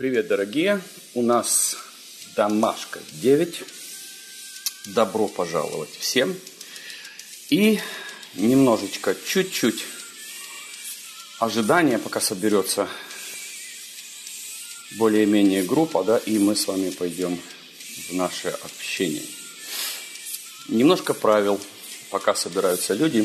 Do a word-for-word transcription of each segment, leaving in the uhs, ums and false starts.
Привет, дорогие! У нас домашка девять. Добро пожаловать всем. И немножечко, чуть-чуть ожидания, пока соберется более-менее группа, да, и мы с вами пойдем в наше общение. Немножко правил, пока собираются люди.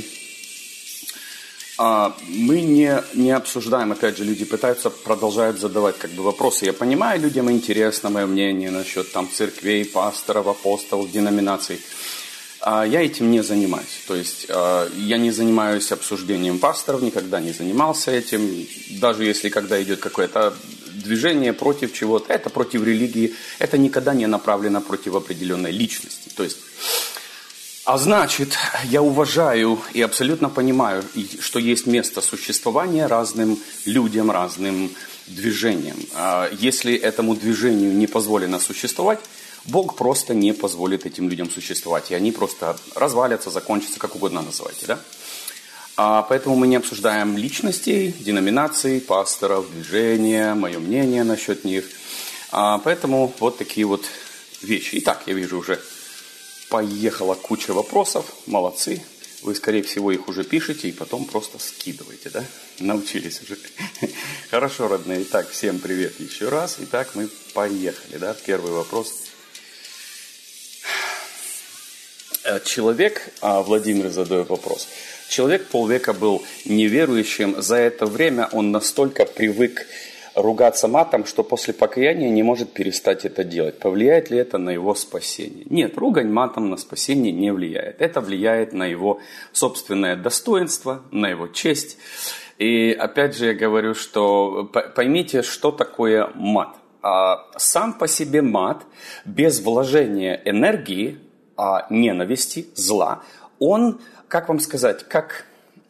Мы не, не обсуждаем, опять же, люди пытаются, продолжают задавать как бы вопросы. Я понимаю, людям интересно мое мнение насчет там церквей, пасторов, апостолов, деноминаций. Я этим не занимаюсь. То есть я не занимаюсь обсуждением пасторов, никогда не занимался этим. Даже если когда идет какое-то движение против чего-то, это против религии, это никогда не направлено против определенной личности. То есть... А значит, я уважаю и абсолютно понимаю, что есть место существования разным людям, разным движениям. Если этому движению не позволено существовать, Бог просто не позволит этим людям существовать. И они просто развалятся, закончатся, как угодно называйте. Да? Поэтому мы не обсуждаем личностей, деноминаций, пасторов, движения, мое мнение насчет них. Поэтому вот такие вот вещи. Итак, я вижу уже... Поехала куча вопросов, молодцы. Вы, скорее всего, их уже пишете и потом просто скидываете, да? Научились уже. Хорошо, родные. Итак, всем привет еще раз. Итак, мы поехали, да? Первый вопрос. Человек, а Владимир задает вопрос. Человек полвека был неверующим. За это время он настолько привык ругаться матом, что после покаяния не может перестать это делать. Повлияет ли это на его спасение? Нет, ругань матом на спасение не влияет. Это влияет на его собственное достоинство, на его честь. И опять же я говорю, что поймите, что такое мат. Сам по себе мат, без вложения энергии, ненависти, зла, он, как вам сказать, как...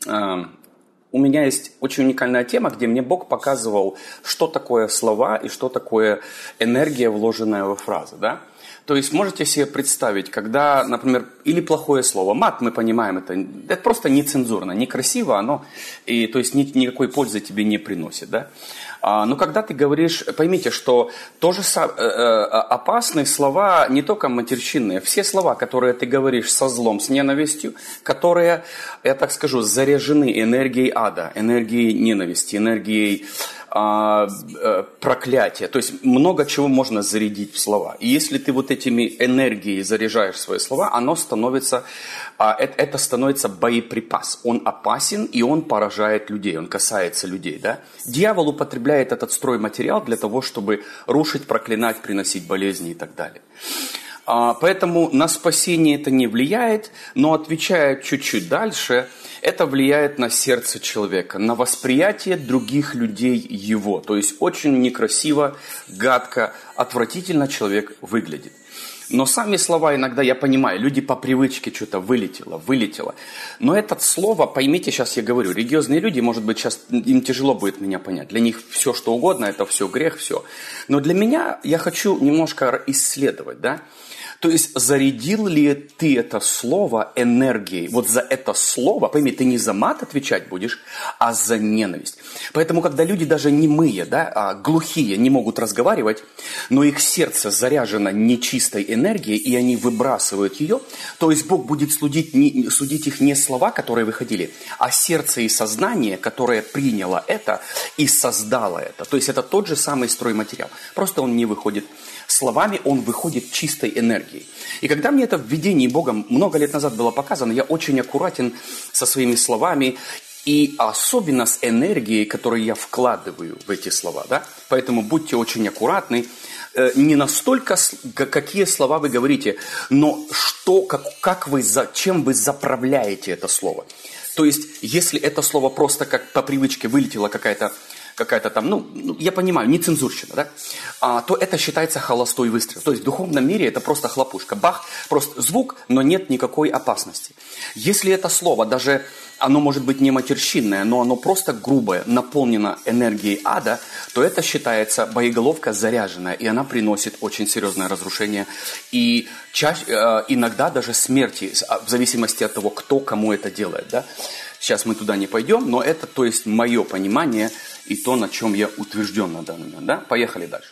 У меня есть очень уникальная тема, где мне Бог показывал, что такое слова и что такое энергия, вложенная во фразы. Да? То есть можете себе представить, когда, например, или плохое слово, мат, мы понимаем, это, это просто нецензурно, некрасиво, оно, и, то есть ни, никакой пользы тебе не приносит. Да? А, но когда ты говоришь, поймите, что тоже э, э, опасные слова, не только матерщинные, все слова, которые ты говоришь со злом, с ненавистью, которые, я так скажу, заряжены энергией ада, энергией ненависти, энергией э, э, проклятия. То есть много чего можно зарядить в слова. И если ты вот этими энергией заряжаешь свои слова, оно становится, э, это, это становится боеприпас. Он опасен, и он поражает людей, он касается людей. Да? Дьявол употребляет этот стройматериал для того, чтобы рушить, проклинать, приносить болезни и так далее. Поэтому на спасение это не влияет, но отвечая чуть-чуть дальше, это влияет на сердце человека, на восприятие других людей его. То есть очень некрасиво, гадко, отвратительно человек выглядит. Но сами слова иногда, я понимаю, люди по привычке что-то вылетело, вылетело. Но это слово, поймите, сейчас я говорю, религиозные люди, может быть, сейчас им тяжело будет меня понять. Для них все, что угодно, это все грех, все. Но для меня я хочу немножко исследовать, да. То есть зарядил ли ты это слово энергией? Вот за это слово, пойми, ты не за мат отвечать будешь, а за ненависть. Поэтому, когда люди даже немые, да, а глухие, не могут разговаривать, но их сердце заряжено нечистой энергией, и они выбрасывают ее, то есть Бог будет судить, не, судить их не слова, которые выходили, а сердце и сознание, которое приняло это и создало это. То есть это тот же самый стройматериал. Просто он не выходит словами, он выходит чистой энергией. И когда мне это в видении Богом много лет назад было показано, я очень аккуратен со своими словами, и особенно с энергией, которую я вкладываю в эти слова. Да? Поэтому будьте очень аккуратны. Не настолько, какие слова вы говорите, но что, как, как вы, чем вы заправляете это слово. То есть, если это слово просто как по привычке вылетело какая-то какая-то там, ну, я понимаю, нецензурщина, да, а, то это считается холостой выстрел. То есть в духовном мире это просто хлопушка. Бах, просто звук, но нет никакой опасности. Если это слово, даже оно может быть не матерщинное, но оно просто грубое, наполнено энергией ада, то это считается боеголовка заряженная, и она приносит очень серьезное разрушение. И чаще, э, иногда даже смерти, в зависимости от того, кто кому это делает, да. Сейчас мы туда не пойдем, но это, то есть, мое понимание и то, на чем я утвержден на данный момент. Да? Поехали дальше.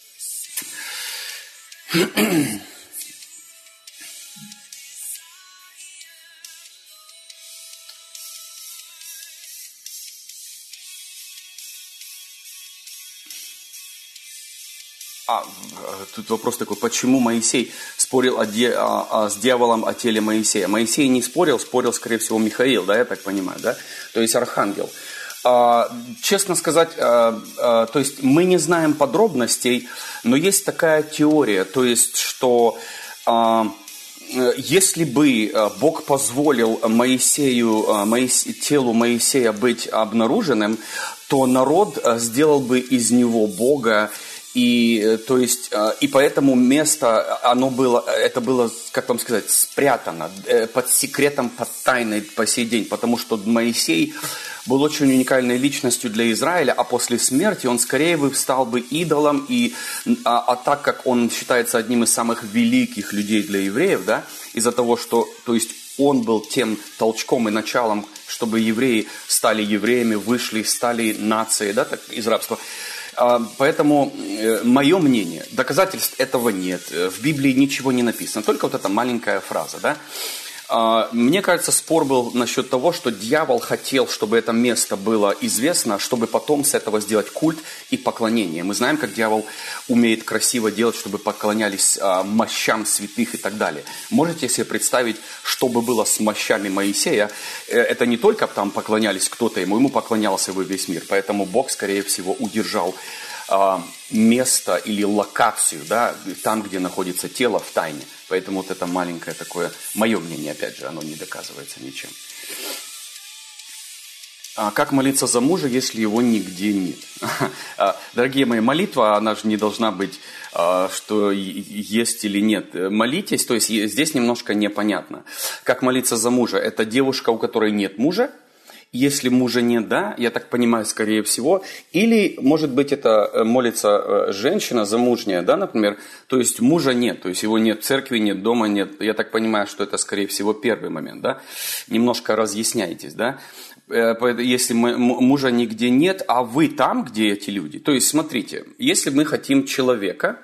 А, тут вопрос такой, почему Моисей спорил о де, о, о, с дьяволом о теле Моисея? Моисей не спорил, спорил, скорее всего, Михаил, да, я так понимаю, да? То есть архангел. А, честно сказать, а, а, то есть мы не знаем подробностей, но есть такая теория, то есть, что а, если бы Бог позволил Моисею, Моисе, телу Моисея быть обнаруженным, то народ сделал бы из него Бога. И, то есть, и поэтому место, оно было, это было, как вам сказать, спрятано под секретом, под тайной по сей день, потому что Моисей был очень уникальной личностью для Израиля, а после смерти он скорее бы стал бы идолом, и, а, а так как он считается одним из самых великих людей для евреев, да, из-за того, что, то есть, он был тем толчком и началом, чтобы евреи стали евреями, вышли, стали нацией, да, так, из рабства. Поэтому мое мнение, доказательств этого нет, в Библии ничего не написано, только вот эта маленькая фраза, да. Мне кажется, спор был насчет того, что дьявол хотел, чтобы это место было известно, чтобы потом с этого сделать культ и поклонение. Мы знаем, как дьявол умеет красиво делать, чтобы поклонялись мощам святых и так далее. Можете себе представить, что бы было с мощами Моисея? Это не только там поклонялись кто-то ему, ему поклонялся бы весь мир. Поэтому Бог, скорее всего, удержал место или локацию, да, там, где находится тело, в тайне. Поэтому вот это маленькое такое, мое мнение, опять же, оно не доказывается ничем. А как молиться за мужа, если его нигде нет? Дорогие мои, молитва, она же не должна быть, что есть или нет. Молитесь, то есть здесь немножко непонятно. Как молиться за мужа? Это девушка, у которой нет мужа? Если мужа нет, да, я так понимаю, скорее всего. Или, может быть, это молится женщина замужняя, да, например. То есть мужа нет, то есть его нет в церкви, нет дома, нет. Я так понимаю, что это, скорее всего, первый момент, да. Немножко разъясняйтесь, да. Если мужа нигде нет, а вы там, где эти люди. То есть, смотрите, если мы хотим человека,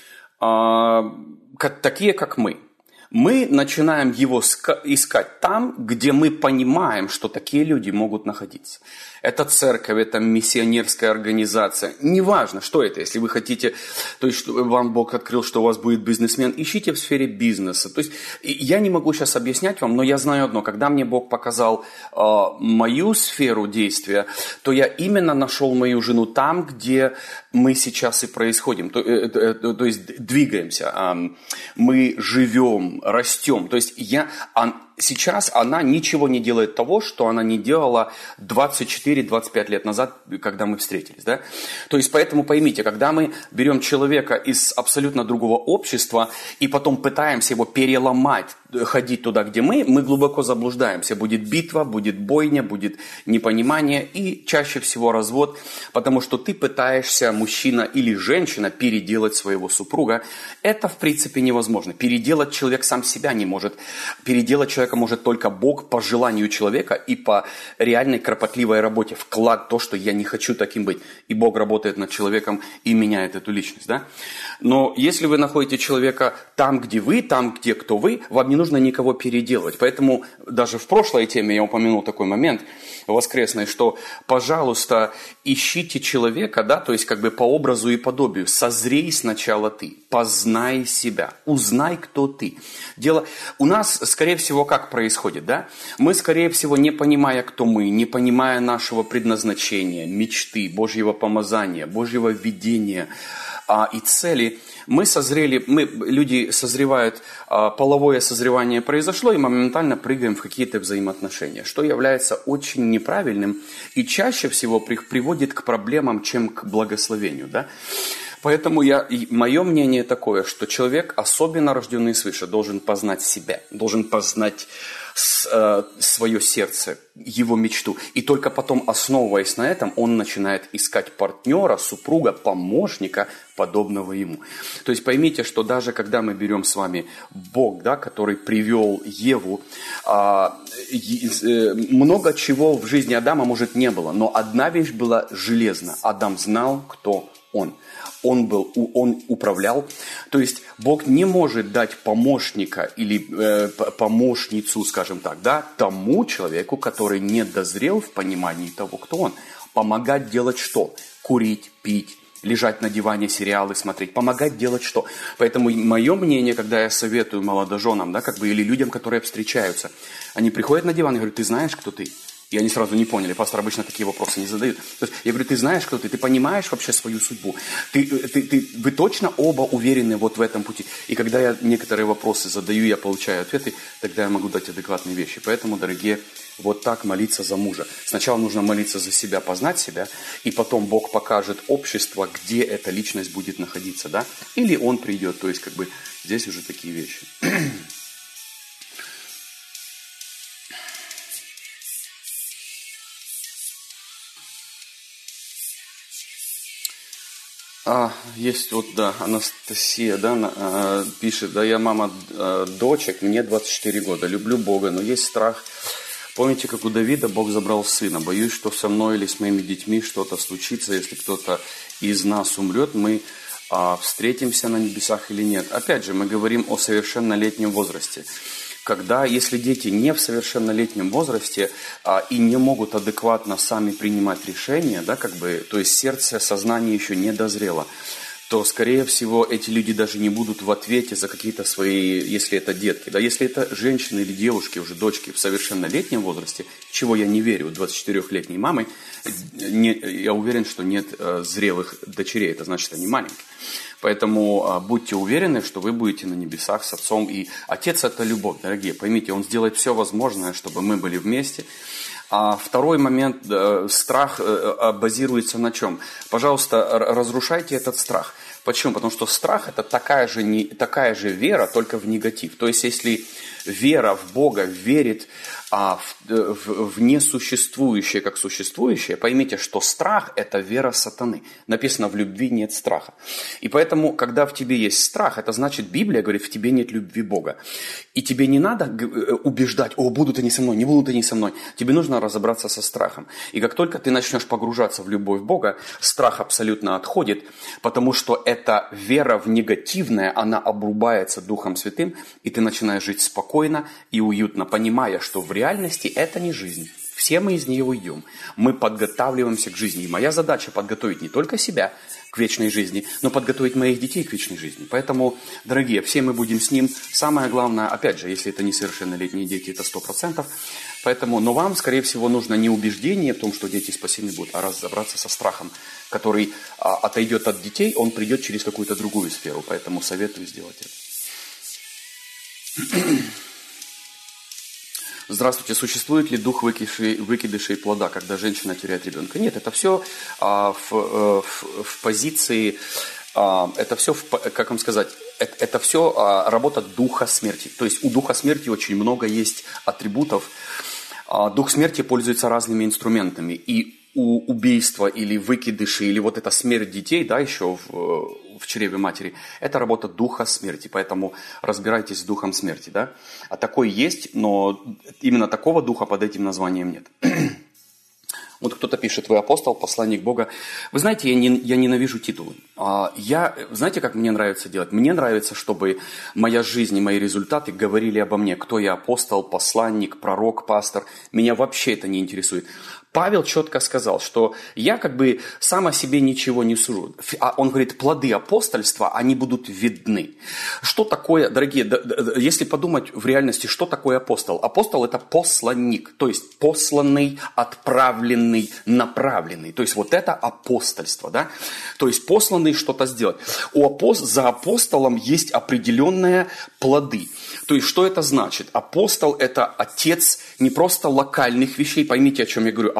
такие, как мы, мы начинаем его искать там, где мы понимаем, что такие люди могут находиться. Это церковь, это миссионерская организация. Неважно, что это. Если вы хотите, то есть вам Бог открыл, что у вас будет бизнесмен, ищите в сфере бизнеса. То есть я не могу сейчас объяснять вам, но я знаю одно. Когда мне Бог показал э, мою сферу действия, то я именно нашел мою жену там, где мы сейчас и происходим. То, э, э, то есть двигаемся, э, мы живем, растем. То есть я... Сейчас она ничего не делает того, что она не делала двадцать четыре - двадцать пять лет назад, когда мы встретились. Да? То есть, поэтому поймите, когда мы берем человека из абсолютно другого общества и потом пытаемся его переломать, ходить туда, где мы, мы глубоко заблуждаемся. Будет битва, будет бойня, будет непонимание и чаще всего развод, потому что ты пытаешься, мужчина или женщина, переделать своего супруга. Это, в принципе, невозможно. Переделать человек сам себя не может. Переделать человека может только Бог по желанию человека и по реальной кропотливой работе. Вклад то, что я не хочу таким быть. И Бог работает над человеком и меняет эту личность. Да? Но если вы находите человека там, где вы, там, где кто вы, вам не нужно никого переделывать. Поэтому даже в прошлой теме я упомянул такой момент воскресный, что, пожалуйста, ищите человека, да, то есть как бы по образу и подобию. Созрей сначала ты, познай себя, узнай, кто ты. Дело у нас, скорее всего, как происходит, да? Мы, скорее всего, не понимая, кто мы, не понимая нашего предназначения, мечты, Божьего помазания, Божьего видения а, и цели, мы созрели, мы, люди созревают, а, половое созревание произошло, и мы моментально прыгаем в какие-то взаимоотношения, что является очень неправильным и чаще всего при, приводит к проблемам, чем к благословению, да? Поэтому я, и мое мнение такое, что человек, особенно рожденный свыше, должен познать себя, должен познать с, э, свое сердце, его мечту. И только потом, основываясь на этом, он начинает искать партнера, супруга, помощника, подобного ему. То есть поймите, что даже когда мы берем с вами Бог, да, который привел Еву, э, э, много чего в жизни Адама, может, не было, но одна вещь была железна. Адам знал, кто он. Он был, он управлял. То есть Бог не может дать помощника или э, помощницу, скажем так, да, тому человеку, который не дозрел в понимании того, кто он. Помогать делать что? Курить, пить, лежать на диване, сериалы смотреть. Помогать делать что? Поэтому мое мнение, когда я советую молодоженам, да, как бы, или людям, которые встречаются, они приходят на диван и говорят: ты знаешь, кто ты? И они сразу не поняли, пастор обычно такие вопросы не задают. То есть я говорю: ты знаешь, кто ты, ты понимаешь вообще свою судьбу, ты, ты, ты, вы точно оба уверены вот в этом пути. И когда я некоторые вопросы задаю, я получаю ответы, тогда я могу дать адекватные вещи. Поэтому, дорогие, вот так молиться за мужа. Сначала нужно молиться за себя, познать себя, и потом Бог покажет общество, где эта личность будет находиться, да? Или он придет, то есть как бы здесь уже такие вещи. А, есть вот, да, Анастасия, да, э, пишет: да, я мама э, дочек, мне двадцать четыре года, люблю Бога, но есть страх. Помните, как у Давида Бог забрал сына? Боюсь, что со мной или с моими детьми что-то случится, если кто-то из нас умрет, мы э, встретимся на небесах или нет. Опять же, мы говорим о совершеннолетнем возрасте. Когда, если дети не в совершеннолетнем возрасте а, и не могут адекватно сами принимать решения, да, как бы, то есть сердце, сознание еще не дозрело, то, скорее всего, эти люди даже не будут в ответе за какие-то свои, если это детки. Да, если это женщины или девушки, уже дочки в совершеннолетнем возрасте, чего я не верю, у двадцатичетырёхлетней мамы, не, я уверен, что нет э, зрелых дочерей, это значит, они маленькие. Поэтому а, будьте уверены, что вы будете на небесах с Отцом. И Отец – это любовь, дорогие. Поймите, Он сделает все возможное, чтобы мы были вместе. А второй момент, э, страх э, базируется на чем? Пожалуйста, разрушайте этот страх. Почему? Потому что страх – это такая же, не, такая же вера, только в негатив. То есть, если вера в Бога верит а, в, в, в несуществующее как существующее, поймите, что страх – это вера сатаны. Написано: в любви нет страха. И поэтому, когда в тебе есть страх, это значит, Библия говорит, в тебе нет любви Бога. И тебе не надо убеждать: о, будут они со мной, не будут они со мной. Тебе нужно разобраться со страхом. И как только ты начнешь погружаться в любовь Бога, страх абсолютно отходит, потому что эта вера в негативное, она обрубается Духом Святым, и ты начинаешь жить спокойно и уютно, понимая, что в реальности это не жизнь. Все мы из нее уйдем. Мы подготавливаемся к жизни. И моя задача подготовить не только себя к вечной жизни, но подготовить моих детей к вечной жизни. Поэтому, дорогие, все мы будем с Ним. Самое главное, опять же, если это несовершеннолетние дети, это сто процентов. Поэтому, но вам, скорее всего, нужно не убеждение в том, что дети спасены будут, а разобраться со страхом, который а, отойдет от детей, он придет через какую-то другую сферу. Поэтому советую сделать это. Здравствуйте. Существует ли дух выкидышей, выкидышей плода, когда женщина теряет ребенка? Нет, это все а, в, в, в позиции, а, это все, в, как вам сказать, это, это все а, работа духа смерти. То есть у духа смерти очень много есть атрибутов. А, дух смерти пользуется разными инструментами. И у убийства или выкидыши, или вот эта смерть детей, да, еще в, в чреве матери, это работа духа смерти. Поэтому разбирайтесь с духом смерти, да. А такой есть, но именно такого духа под этим названием нет. Вот кто-то пишет: вы апостол, посланник Бога. Вы знаете, я, не, я ненавижу титулы. Я, знаете, как мне нравится делать? Мне нравится, чтобы моя жизнь и мои результаты говорили обо мне. Кто я: апостол, посланник, пророк, пастор. Меня вообще это не интересует. Павел четко сказал, что я как бы сам о себе ничего не сужу. Он говорит, плоды апостольства, они будут видны. Что такое, дорогие, если подумать в реальности, что такое апостол? Апостол – это посланник, то есть посланный, отправленный, направленный. То есть вот это апостольство, да? То есть посланный что-то сделать. У апост... За апостолом есть определенные плоды. То есть что это значит? Апостол – это отец не просто локальных вещей, поймите, о чем я говорю.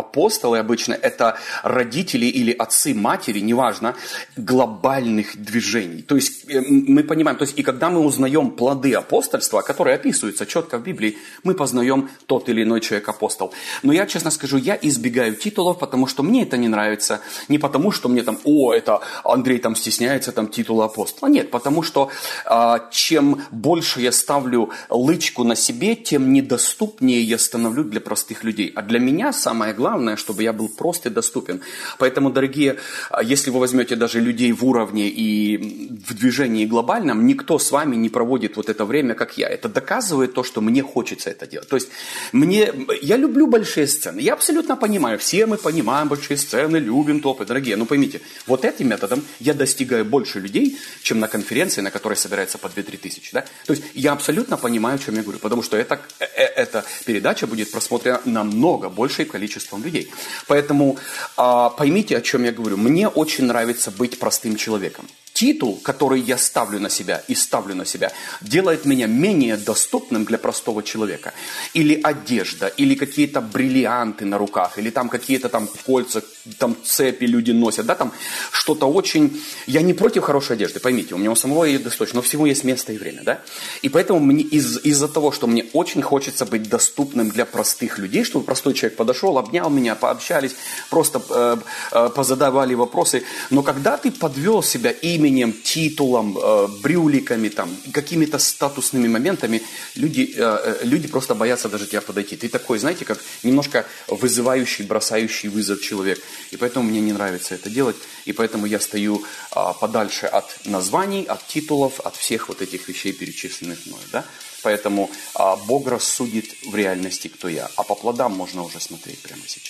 апостолы обычно это родители или отцы, матери, неважно, глобальных движений. То есть мы понимаем, то есть и когда мы узнаем плоды апостольства, которые описываются четко в Библии, мы познаем тот или иной человек апостол. Но я, честно скажу, я избегаю титулов, потому что мне это не нравится. Не потому, что мне там, о, это Андрей там стесняется там титула апостола. Нет, потому что а, чем больше я ставлю лычку на себе, тем недоступнее я становлюсь для простых людей. А для меня самое главное, чтобы я был прост и доступен. Поэтому, дорогие, если вы возьмете даже людей в уровне и в движении глобальном, никто с вами не проводит вот это время, как я. Это доказывает то, что мне хочется это делать. То есть мне, я люблю большие сцены. Я абсолютно понимаю, все мы понимаем большие сцены, любим топы, дорогие. Но поймите, вот этим методом я достигаю больше людей, чем на конференции, на которой собирается по две-три тысячи. Да? То есть я абсолютно понимаю, о чем я говорю, потому что это, эта передача будет просмотрена намного большим количеством людей. Поэтому а, поймите, о чем я говорю. Мне очень нравится быть простым человеком. Титул, который я ставлю на себя и ставлю на себя, делает меня менее доступным для простого человека. Или одежда, или какие-то бриллианты на руках, или там какие-то там кольца, там цепи люди носят, да, там что-то очень... Я не против хорошей одежды, поймите, у меня у самого ее достаточно, но всего есть место и время, да. И поэтому мне, из, из-за того, что мне очень хочется быть доступным для простых людей, чтобы простой человек подошел, обнял меня, пообщались, просто э, э, позадавали вопросы, но когда ты подвел себя именем, титулом, э, брюликами, там, какими-то статусными моментами, люди, э, люди просто боятся даже тебя подойти. Ты такой, знаете, как немножко вызывающий, бросающий вызов человек. И поэтому мне не нравится это делать. И поэтому я стою э, подальше от названий, от титулов, от всех вот этих вещей, перечисленных мной. Да? Поэтому э, Бог рассудит в реальности, кто я. А по плодам можно уже смотреть прямо сейчас.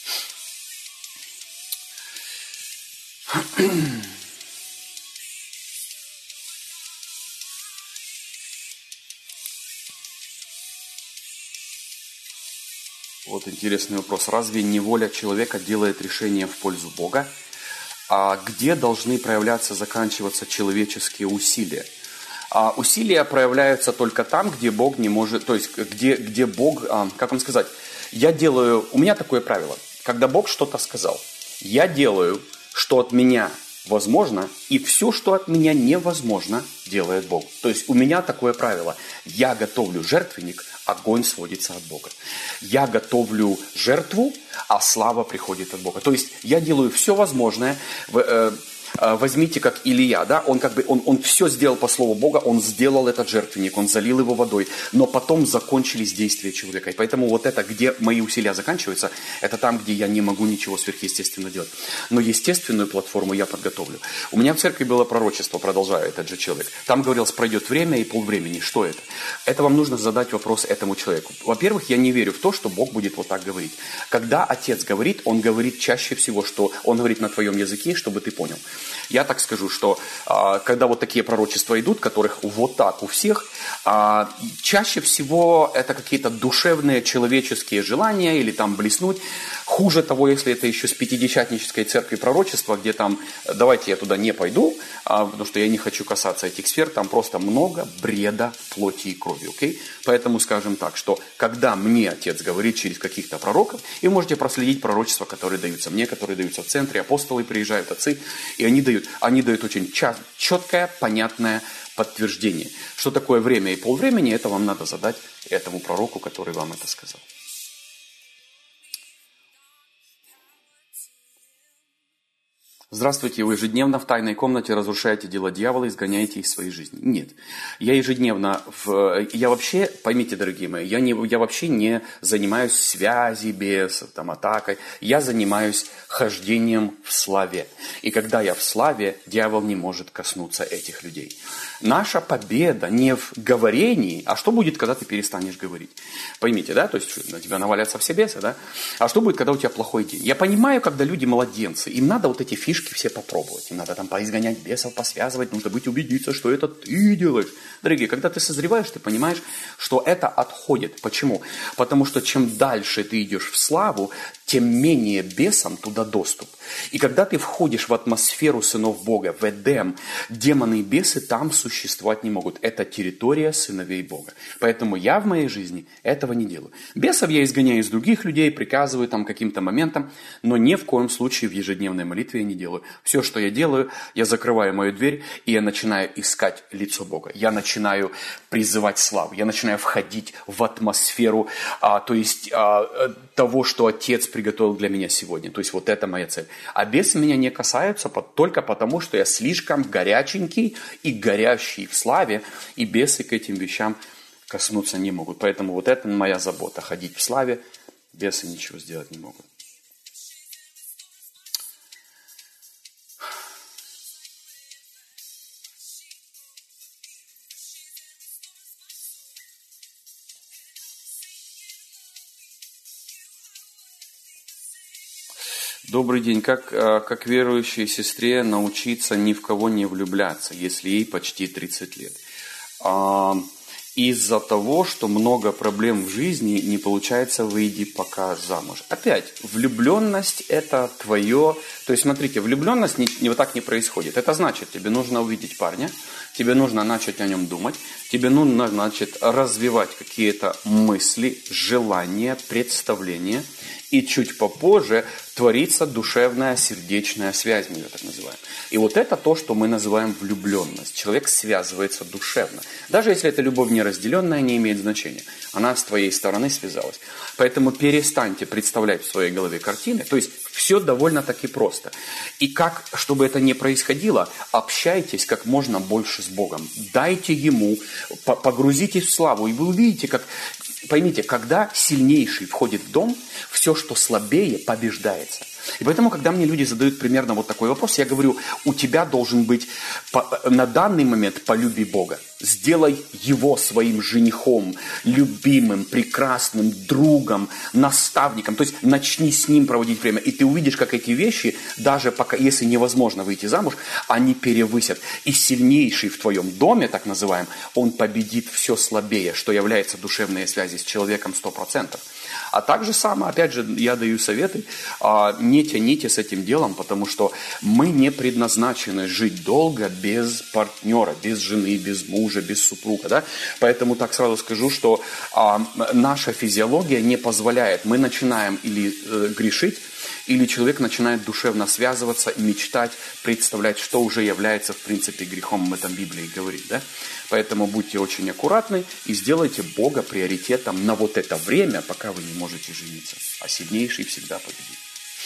Вот интересный вопрос. Разве не воля человека делает решение в пользу Бога? А где должны проявляться, заканчиваться человеческие усилия? А усилия проявляются только там, где Бог не может, то есть где, где Бог, а, как вам сказать, я делаю, у меня такое правило, когда Бог что-то сказал, я делаю, что от меня возможно, и все, что от меня невозможно, делает Бог. То есть у меня такое правило, я готовлю жертвенник, огонь сводится от Бога. Я готовлю жертву, а слава приходит от Бога. То есть я делаю все возможное. Возьмите, как Илия, да, он как бы, он, он все сделал по слову Бога, он сделал этот жертвенник, он залил его водой, но потом закончились действия человека. И поэтому вот это, где мои усилия заканчиваются, это там, где я не могу ничего сверхъестественного делать. Но естественную платформу я подготовлю. У меня в церкви было пророчество, продолжаю, этот же человек. Там говорилось, пройдет время и полвремени. Что это? Это вам нужно задать вопрос этому человеку. Во-первых, я не верю в то, что Бог будет вот так говорить. Когда Отец говорит, Он говорит чаще всего, что Он говорит на твоем языке, чтобы ты понял. Я так скажу, что а, когда вот такие пророчества идут, которых вот так у всех, а, чаще всего это какие-то душевные человеческие желания или там блеснуть. Хуже того, если это еще с пятидесятнической церкви пророчества, где там, давайте я туда не пойду, а, потому что я не хочу касаться этих сфер, там просто много бреда плоти и крови, окей? Поэтому скажем так, что когда мне Отец говорит через каких-то пророков, и вы можете проследить пророчества, которые даются мне, которые даются в центре, апостолы приезжают, отцы, и они дают, они дают очень четкое, понятное подтверждение. Что такое время и полвремени, это вам надо задать этому пророку, который вам это сказал. Здравствуйте, вы ежедневно в тайной комнате разрушаете дела дьявола, изгоняете из своей жизни. Нет, я ежедневно, в, я вообще, поймите, дорогие мои, я, не, я вообще не занимаюсь связью бесов, там, атакой, я занимаюсь хождением в славе. И когда я в славе, дьявол не может коснуться этих людей. Наша победа не в говорении, а что будет, когда ты перестанешь говорить? Поймите, да, то есть на тебя навалятся все бесы, да? А что будет, когда у тебя плохой день? Я понимаю, когда люди младенцы, им надо вот эти фишки все попробовать. Им надо там поизгонять бесов, посвязывать, нужно быть убедиться, что это ты делаешь. Дорогие, когда ты созреваешь, ты понимаешь, что это отходит. Почему? Потому что чем дальше ты идешь в славу, тем менее бесам туда доступ. И когда ты входишь в атмосферу сынов Бога, в Эдем, демоны и бесы там существовать не могут. Это территория сыновей Бога. Поэтому я в моей жизни этого не делаю. Бесов я изгоняю из других людей, приказываю там каким-то моментом, но ни в коем случае в ежедневной молитве я не делаю. Все, что я делаю, я закрываю мою дверь, и я начинаю искать лицо Бога. Я начинаю призывать славу, я начинаю входить в атмосферу, а, то есть а, того, что Отец приготовил для меня сегодня. То есть вот это моя цель. А бесы меня не касаются только потому, что я слишком горяченький и горящий в славе, и бесы к этим вещам коснуться не могут. Поэтому вот это моя забота, ходить в славе, бесы ничего сделать не могут. Добрый день. Как, как верующей сестре научиться ни в кого не влюбляться, если ей почти тридцать лет? Из-за того, что много проблем в жизни, не получается выйти пока замуж. Опять, влюбленность – это твое... То есть, смотрите, влюбленность не, не вот так не происходит. Это значит, тебе нужно увидеть парня, тебе нужно начать о нем думать, тебе нужно, значит, развивать какие-то мысли, желания, представления, и чуть попозже творится душевная сердечная связь, мы ее так называем. И вот это то, что мы называем влюбленность. Человек связывается душевно. Даже если это любовь неразделенная, не имеет значения. Она с твоей стороны связалась. Поэтому перестаньте представлять в своей голове картины. То есть все довольно-таки просто. И как, чтобы это не происходило, общайтесь как можно больше с Богом. Дайте Ему, погрузитесь в славу, и вы увидите, как... Поймите, когда сильнейший входит в дом, все, что слабее, побеждается. И поэтому, когда мне люди задают примерно вот такой вопрос, я говорю, у тебя должен быть на данный момент полюби Бога. Сделай Его своим женихом, любимым, прекрасным другом, наставником. То есть начни с Ним проводить время. И ты увидишь, как эти вещи, даже пока, если невозможно выйти замуж, они перевысят. И сильнейший в твоем доме, так называем, он победит все слабее, что является душевной связью с человеком сто процентов. А также само, опять же, я даю советы, не тяните с этим делом, потому что мы не предназначены жить долго без партнера, без жены, без мужа, без супруга. Да? Поэтому так сразу скажу, что а, наша физиология не позволяет. Мы начинаем или э, грешить, или человек начинает душевно связываться, мечтать, представлять, что уже является в принципе грехом, об этом Библии говорит. Да? Поэтому будьте очень аккуратны и сделайте Бога приоритетом на вот это время, пока вы не можете жениться. А сильнейший всегда победит.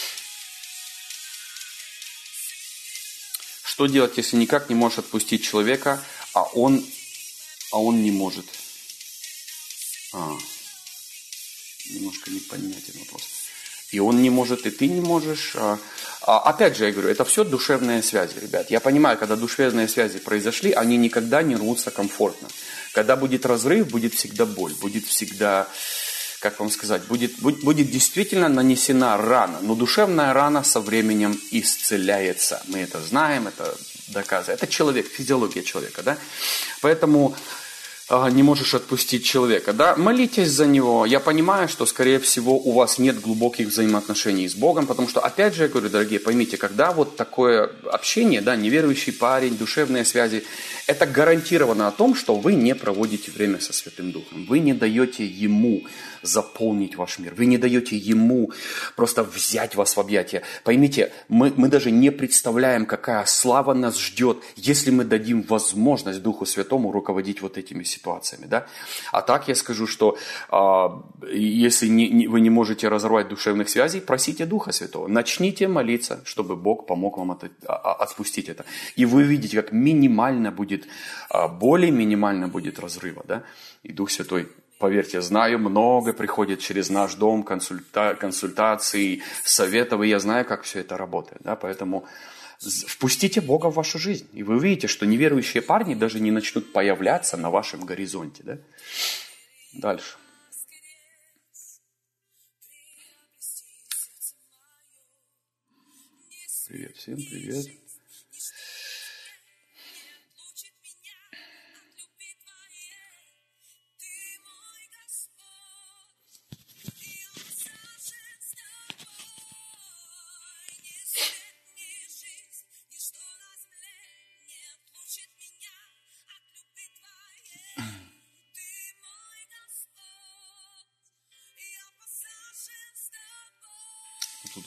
Что делать, если никак не можешь отпустить человека, а он, а он не может? А, немножко непонятен вопрос. И он не может, и ты не можешь. А, а, опять же, я говорю, это все душевные связи, ребят. Я понимаю, когда душевные связи произошли, они никогда не рвутся комфортно. Когда будет разрыв, будет всегда боль, будет всегда, как вам сказать, будет, будет, будет действительно нанесена рана. Но душевная рана со временем исцеляется. Мы это знаем, это доказано. Это человек, физиология человека, да? Поэтому... не можешь отпустить человека, да, молитесь за него. Я понимаю, что, скорее всего, у вас нет глубоких взаимоотношений с Богом, потому что, опять же, я говорю, дорогие, поймите, когда вот такое общение, да, неверующий парень, душевные связи, это гарантированно о том, что вы не проводите время со Святым Духом. Вы не даете Ему заполнить ваш мир. Вы не даете Ему просто взять вас в объятия. Поймите, мы, мы даже не представляем, какая слава нас ждет, если мы дадим возможность Духу Святому руководить вот этими ситуациями. Да? А так я скажу, что а, если не, не, вы не можете разорвать душевных связей, просите Духа Святого. Начните молиться, чтобы Бог помог вам от, а, отпустить это. И вы увидите, как минимально будет а, боли, минимально будет разрыва. Да? И Дух Святой, поверьте, знаю, много приходит через наш дом, консульта, консультаций, советов, и я знаю, как все это работает. Да? Поэтому впустите Бога в вашу жизнь, и вы увидите, что неверующие парни даже не начнут появляться на вашем горизонте. Да? Дальше. Привет всем, привет.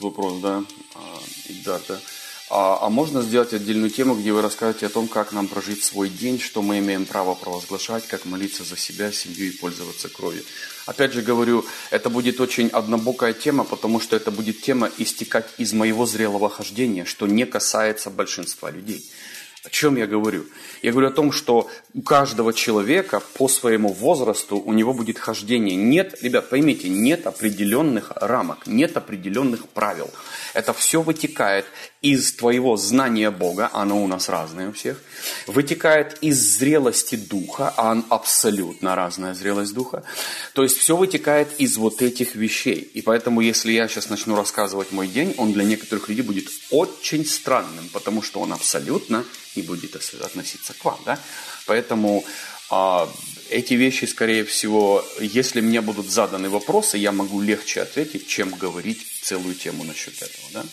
вопрос, да, Ильдар, да. А, а можно сделать отдельную тему, где вы расскажете о том, как нам прожить свой день, что мы имеем право провозглашать, как молиться за себя, семью и пользоваться кровью. Опять же говорю, это будет очень однобокая тема, потому что это будет тема истекать из моего зрелого хождения, что не касается большинства людей. О чем я говорю? Я говорю о том, что у каждого человека по своему возрасту у него будет хождение. Нет, ребят, поймите, нет определенных рамок, нет определенных правил. Это все вытекает из твоего знания Бога, оно у нас разное у всех, вытекает из зрелости духа, а он абсолютно разная зрелость духа. То есть все вытекает из вот этих вещей. И поэтому, если я сейчас начну рассказывать мой день, он для некоторых людей будет очень странным, потому что он абсолютно не будет относиться к вам. Да? Поэтому а, эти вещи, скорее всего, если мне будут заданы вопросы, я могу легче ответить, чем говорить целую тему насчет этого. Да?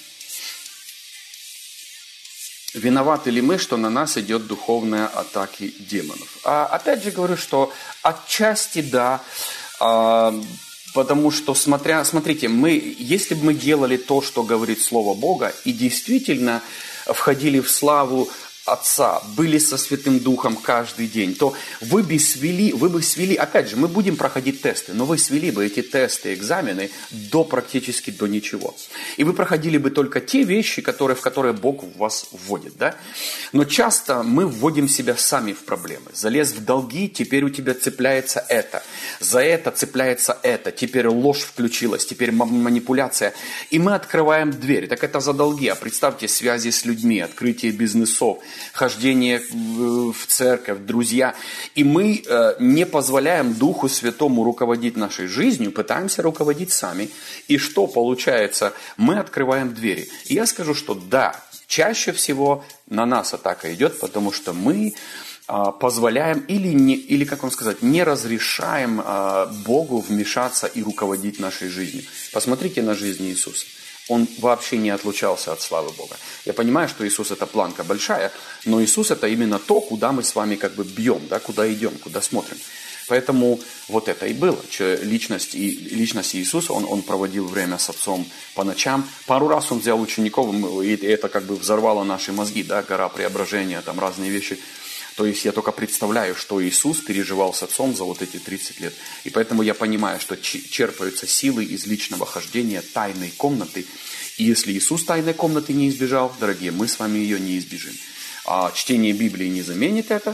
Виноваты ли мы, что на нас идет духовная атаки демонов? А, опять же говорю, что отчасти да, а, потому что, смотря, смотрите, мы, если бы мы делали то, что говорит Слово Бога, и действительно входили в славу Отца, были со Святым Духом каждый день, то вы бы свели, вы бы свели, опять же, мы будем проходить тесты, но вы свели бы эти тесты, экзамены до практически до ничего. И вы проходили бы только те вещи, которые, в которые Бог вас вводит. Да? Но часто мы вводим себя сами в проблемы. Залез в долги, теперь у тебя цепляется это. За это цепляется это. Теперь ложь включилась, теперь манипуляция. И мы открываем дверь. Так это за долги. А представьте, связи с людьми, открытие бизнесов, хождение в церковь, друзья. И мы э, не позволяем Духу Святому руководить нашей жизнью, пытаемся руководить сами. И что получается? Мы открываем двери. И я скажу, что да, чаще всего на нас атака идет, потому что мы э, позволяем или, не, или, как вам сказать, не разрешаем э, Богу вмешаться и руководить нашей жизнью. Посмотрите на жизнь Иисуса. Он вообще не отлучался от славы Бога. Я понимаю, что Иисус это планка большая, но Иисус это именно то, куда мы с вами как бы бьем, да, куда идем, куда смотрим. Поэтому вот это и было. Личность, и, личность Иисуса, он, он проводил время с Отцом по ночам. Пару раз он взял учеников, и это как бы взорвало наши мозги, да, гора преображения, там разные вещи. То есть я только представляю, что Иисус переживал с Отцом за вот эти тридцать лет. И поэтому я понимаю, что черпаются силы из личного хождения тайной комнаты. И если Иисус тайной комнаты не избежал, дорогие, мы с вами ее не избежим. А чтение Библии не заменит это.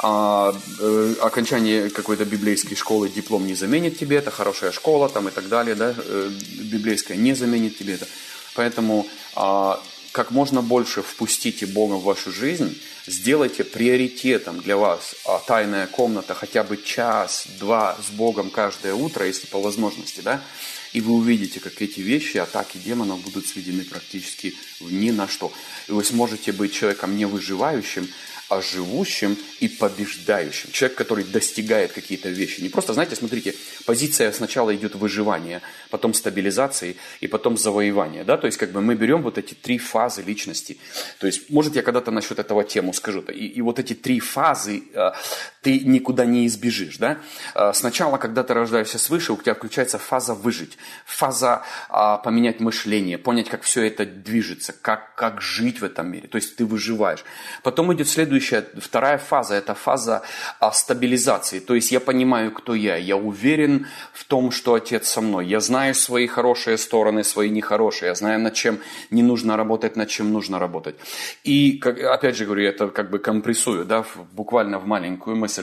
А, э, окончание какой-то библейской школы, диплом не заменит тебе это. Хорошая школа там и так далее, да, э, библейская не заменит тебе это. Поэтому а, как можно больше впустите Бога в вашу жизнь, сделайте приоритетом для вас а, тайная комната хотя бы час-два с Богом каждое утро, если по возможности, да, и вы увидите, как эти вещи, атаки демонов будут сведены практически ни на что. И вы сможете быть человеком не выживающим, а живущим и побеждающим. Человек, который достигает какие-то вещи. Не просто, знаете, смотрите, позиция сначала идет выживание, потом стабилизации и потом завоевание. Да? То есть как бы мы берем вот эти три фазы личности. То есть, может, я когда-то насчет этого тему скажу. И, и вот эти три фазы э, ты никуда не избежишь. Да? Э, сначала, когда ты рождаешься свыше, у тебя включается фаза выжить. Фаза э, поменять мышление, понять, как все это движется, как, как жить в этом мире. То есть ты выживаешь. Потом идет следующая, вторая фаза, это фаза а, стабилизации. То есть я понимаю, кто я. Я уверен в том, что Отец со мной. Я знаю свои хорошие стороны, свои нехорошие. Я знаю, над чем не нужно работать, над чем нужно работать. И, как, опять же говорю, это как бы компрессую, да, в, буквально в маленькую мысль.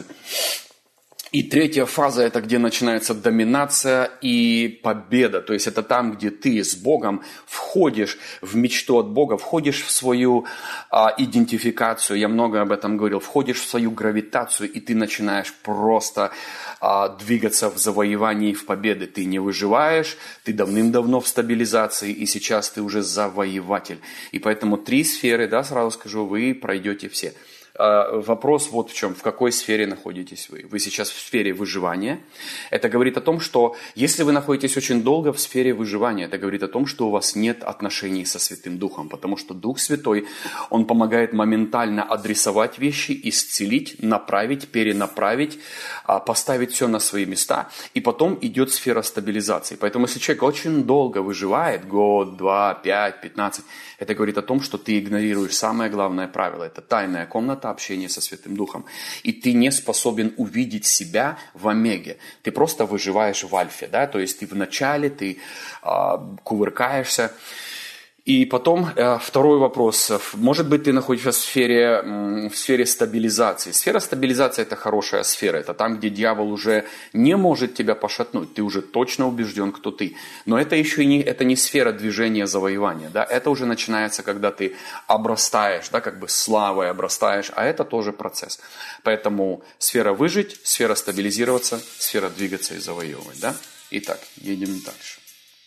И третья фаза – это где начинается доминация и победа. То есть это там, где ты с Богом входишь в мечту от Бога, входишь в свою а, идентификацию. Я много об этом говорил. Входишь в свою гравитацию, и ты начинаешь просто а, двигаться в завоевании и в победе. Ты не выживаешь, ты давным-давно в стабилизации, и сейчас ты уже завоеватель. И поэтому три сферы, да, сразу скажу, вы пройдете все. вопрос вот в чем, в какой сфере находитесь вы. Вы сейчас в сфере выживания. Это говорит о том, что если вы находитесь очень долго в сфере выживания, это говорит о том, что у вас нет отношений со Святым Духом, потому что Дух Святой, Он помогает моментально адресовать вещи, исцелить, направить, перенаправить, поставить все на свои места, и потом идет сфера стабилизации. Поэтому если человек очень долго выживает, год, два, пять, пятнадцать, это говорит о том, что ты игнорируешь самое главное правило. Это тайная комната общения со Святым Духом. И ты не способен увидеть себя в омеге. Ты просто выживаешь в альфе, да, то есть ты в начале, ты э, кувыркаешься. И потом э, второй вопрос. Может быть, ты находишься в сфере, в сфере стабилизации. Сфера стабилизации – это хорошая сфера. Это там, где дьявол уже не может тебя пошатнуть. Ты уже точно убежден, кто ты. Но это еще не, это не сфера движения завоевания. Да? Это уже начинается, когда ты обрастаешь, да, как бы славой обрастаешь. А это тоже процесс. Поэтому сфера выжить, сфера стабилизироваться, сфера двигаться и завоевывать. Да? Итак, едем дальше.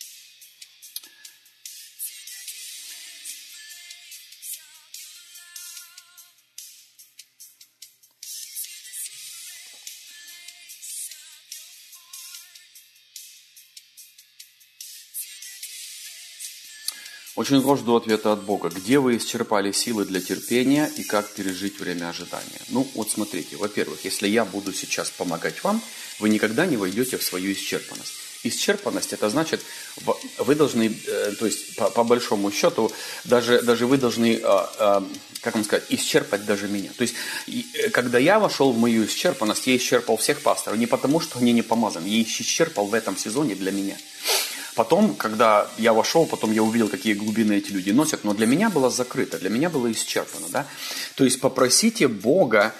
Очень скоро жду ответа от Бога. Где вы исчерпали силы для терпения и как пережить время ожидания? Ну, вот смотрите. Во-первых, если я буду сейчас помогать вам, вы никогда не войдете в свою исчерпанность. Исчерпанность – это значит, вы должны, то есть по, по большому счету, даже, даже вы должны, как вам сказать, исчерпать даже меня. То есть, когда я вошел в мою исчерпанность, я исчерпал всех пасторов не потому, что они не помазаны, я исчерпал в этом сезоне для меня. Потом, когда я вошел, потом я увидел, какие глубины эти люди носят, но для меня было закрыто, для меня было исчерпано. Да? То есть попросите Бога,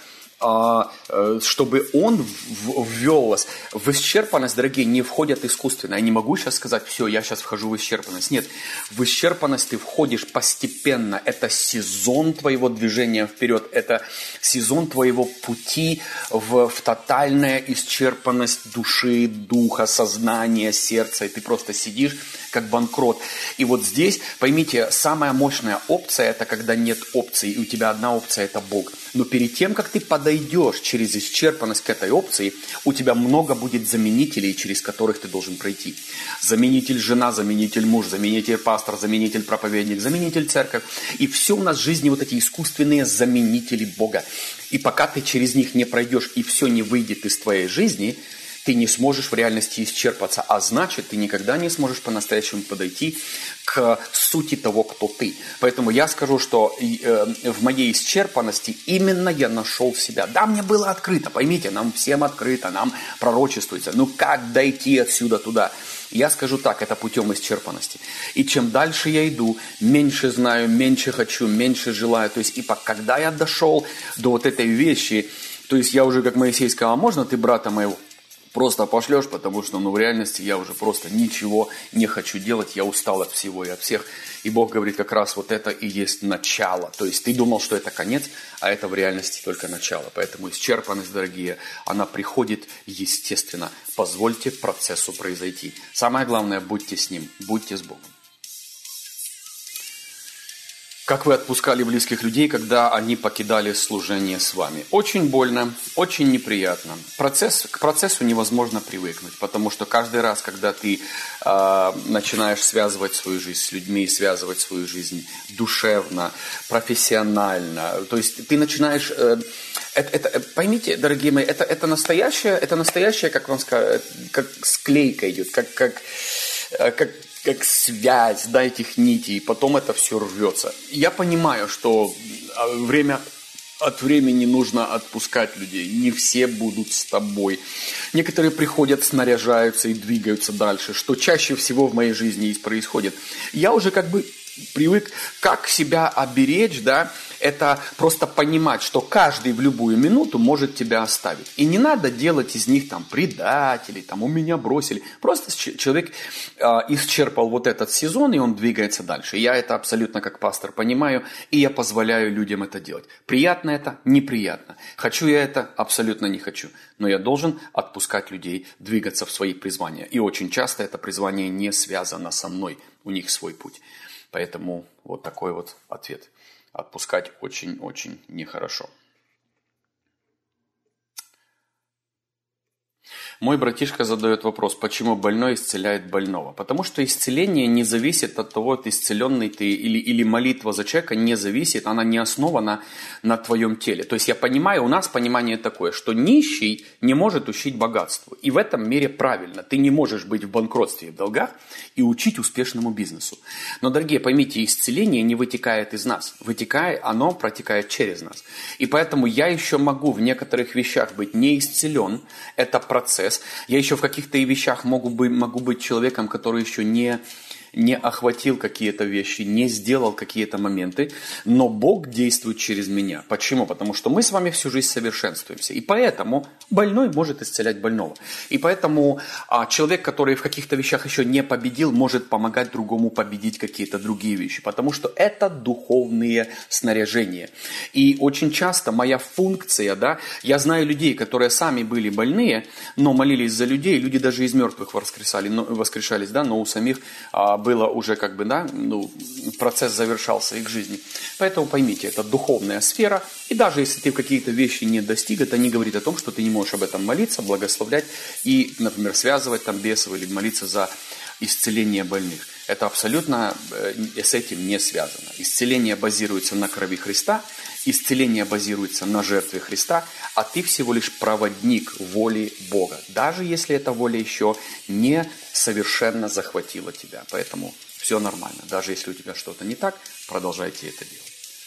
чтобы Он ввел вас. В исчерпанность, дорогие, не входят искусственно. Я не могу сейчас сказать, все, я сейчас вхожу в исчерпанность. Нет, в исчерпанность ты входишь постепенно. Это сезон твоего движения вперед. Это сезон твоего пути в, в тотальная исчерпанность души, духа, сознания, сердца. И ты просто сидишь как банкрот. И вот здесь, поймите, самая мощная опция – это когда нет опции, и у тебя одна опция – это Бог. Но перед тем, как ты подойдешь через исчерпанность к этой опции, у тебя много будет заменителей, через которых ты должен пройти. Заменитель жена, заменитель муж, заменитель пастор, заменитель проповедник, заменитель церковь. И все у нас в жизни вот эти искусственные заменители Бога. И пока ты через них не пройдешь, и все не выйдет из твоей жизни, ты не сможешь в реальности исчерпаться, а значит, ты никогда не сможешь по-настоящему подойти к сути того, кто ты. Поэтому я скажу, что в моей исчерпанности именно я нашел себя. Да, мне было открыто, поймите, нам всем открыто, нам пророчествуется. Ну как дойти отсюда туда? Я скажу так, это путем исчерпанности. И чем дальше я иду, меньше знаю, меньше хочу, меньше желаю. То есть, и когда я дошел до вот этой вещи, то есть я уже, как Моисей сказал, а можно ты брата моего просто пошлешь, потому что, ну, в реальности я уже просто ничего не хочу делать, я устал от всего и от всех. И Бог говорит, как раз вот это и есть начало. То есть ты думал, что это конец, а это в реальности только начало. Поэтому исчерпанность, дорогие, она приходит естественно. Позвольте процессу произойти. Самое главное, будьте с Ним, будьте с Богом. Как вы отпускали близких людей, когда они покидали служение с вами? Очень больно, очень неприятно. Процесс, к процессу невозможно привыкнуть, потому что каждый раз, когда ты э, начинаешь связывать свою жизнь с людьми, связывать свою жизнь душевно, профессионально, то есть ты начинаешь... Э, это, это, поймите, дорогие мои, это, это настоящее, это настоящее, как вам сказать, как склейка идет, как... как, как как связь, да, этих нитей, и потом это все рвется. Я понимаю, что время от времени нужно отпускать людей. Не все будут с тобой. Некоторые приходят, снаряжаются и двигаются дальше, что чаще всего в моей жизни и происходит. Я уже как бы привык, как себя оберечь, да, это просто понимать, что каждый в любую минуту может тебя оставить. И не надо делать из них там предателей, там у меня бросили. Просто человек э, исчерпал вот этот сезон, и он двигается дальше. Я это абсолютно как пастор понимаю, и я позволяю людям это делать. Приятно это? Неприятно. Хочу я это? Абсолютно не хочу. Но я должен отпускать людей, двигаться в свои призвания. И очень часто это призвание не связано со мной. У них свой путь. Поэтому вот такой вот ответ. Отпускать очень-очень нехорошо. Мой братишка задает вопрос, почему больной исцеляет больного? Потому что исцеление не зависит от того, ты исцеленный ты или, или молитва за человека не зависит, она не основана на твоем теле. То есть я понимаю, у нас понимание такое, что нищий не может учить богатству. И в этом мире правильно. Ты не можешь быть в банкротстве и в долгах и учить успешному бизнесу. Но, дорогие, поймите, исцеление не вытекает из нас. Вытекает, оно протекает через нас. И поэтому я еще могу в некоторых вещах быть не исцелен. Это процесс. Я еще в каких-то и вещах могу быть, могу быть человеком, который еще не, не охватил какие-то вещи, не сделал какие-то моменты, но Бог действует через меня. Почему? Потому что мы с вами всю жизнь совершенствуемся. И поэтому больной может исцелять больного. И поэтому а, человек, который в каких-то вещах еще не победил, может помогать другому победить какие-то другие вещи. Потому что это духовные снаряжения. И очень часто моя функция, да, я знаю людей, которые сами были больные, но молились за людей, люди даже из мертвых воскресали, но, воскрешались, да, но у самих а, было уже как бы, да, ну, процесс завершался их жизни. Поэтому поймите, это духовная сфера, и даже если ты какие-то вещи не достиг, это не говорит о том, что ты не можешь об этом молиться, благословлять и, например, связывать там бесов или молиться за исцеление больных. Это абсолютно с этим не связано. Исцеление базируется на крови Христа, исцеление базируется на жертве Христа, а ты всего лишь проводник воли Бога, даже если эта воля еще не совершенно захватила тебя. Поэтому все нормально. Даже если у тебя что-то не так, продолжайте это делать.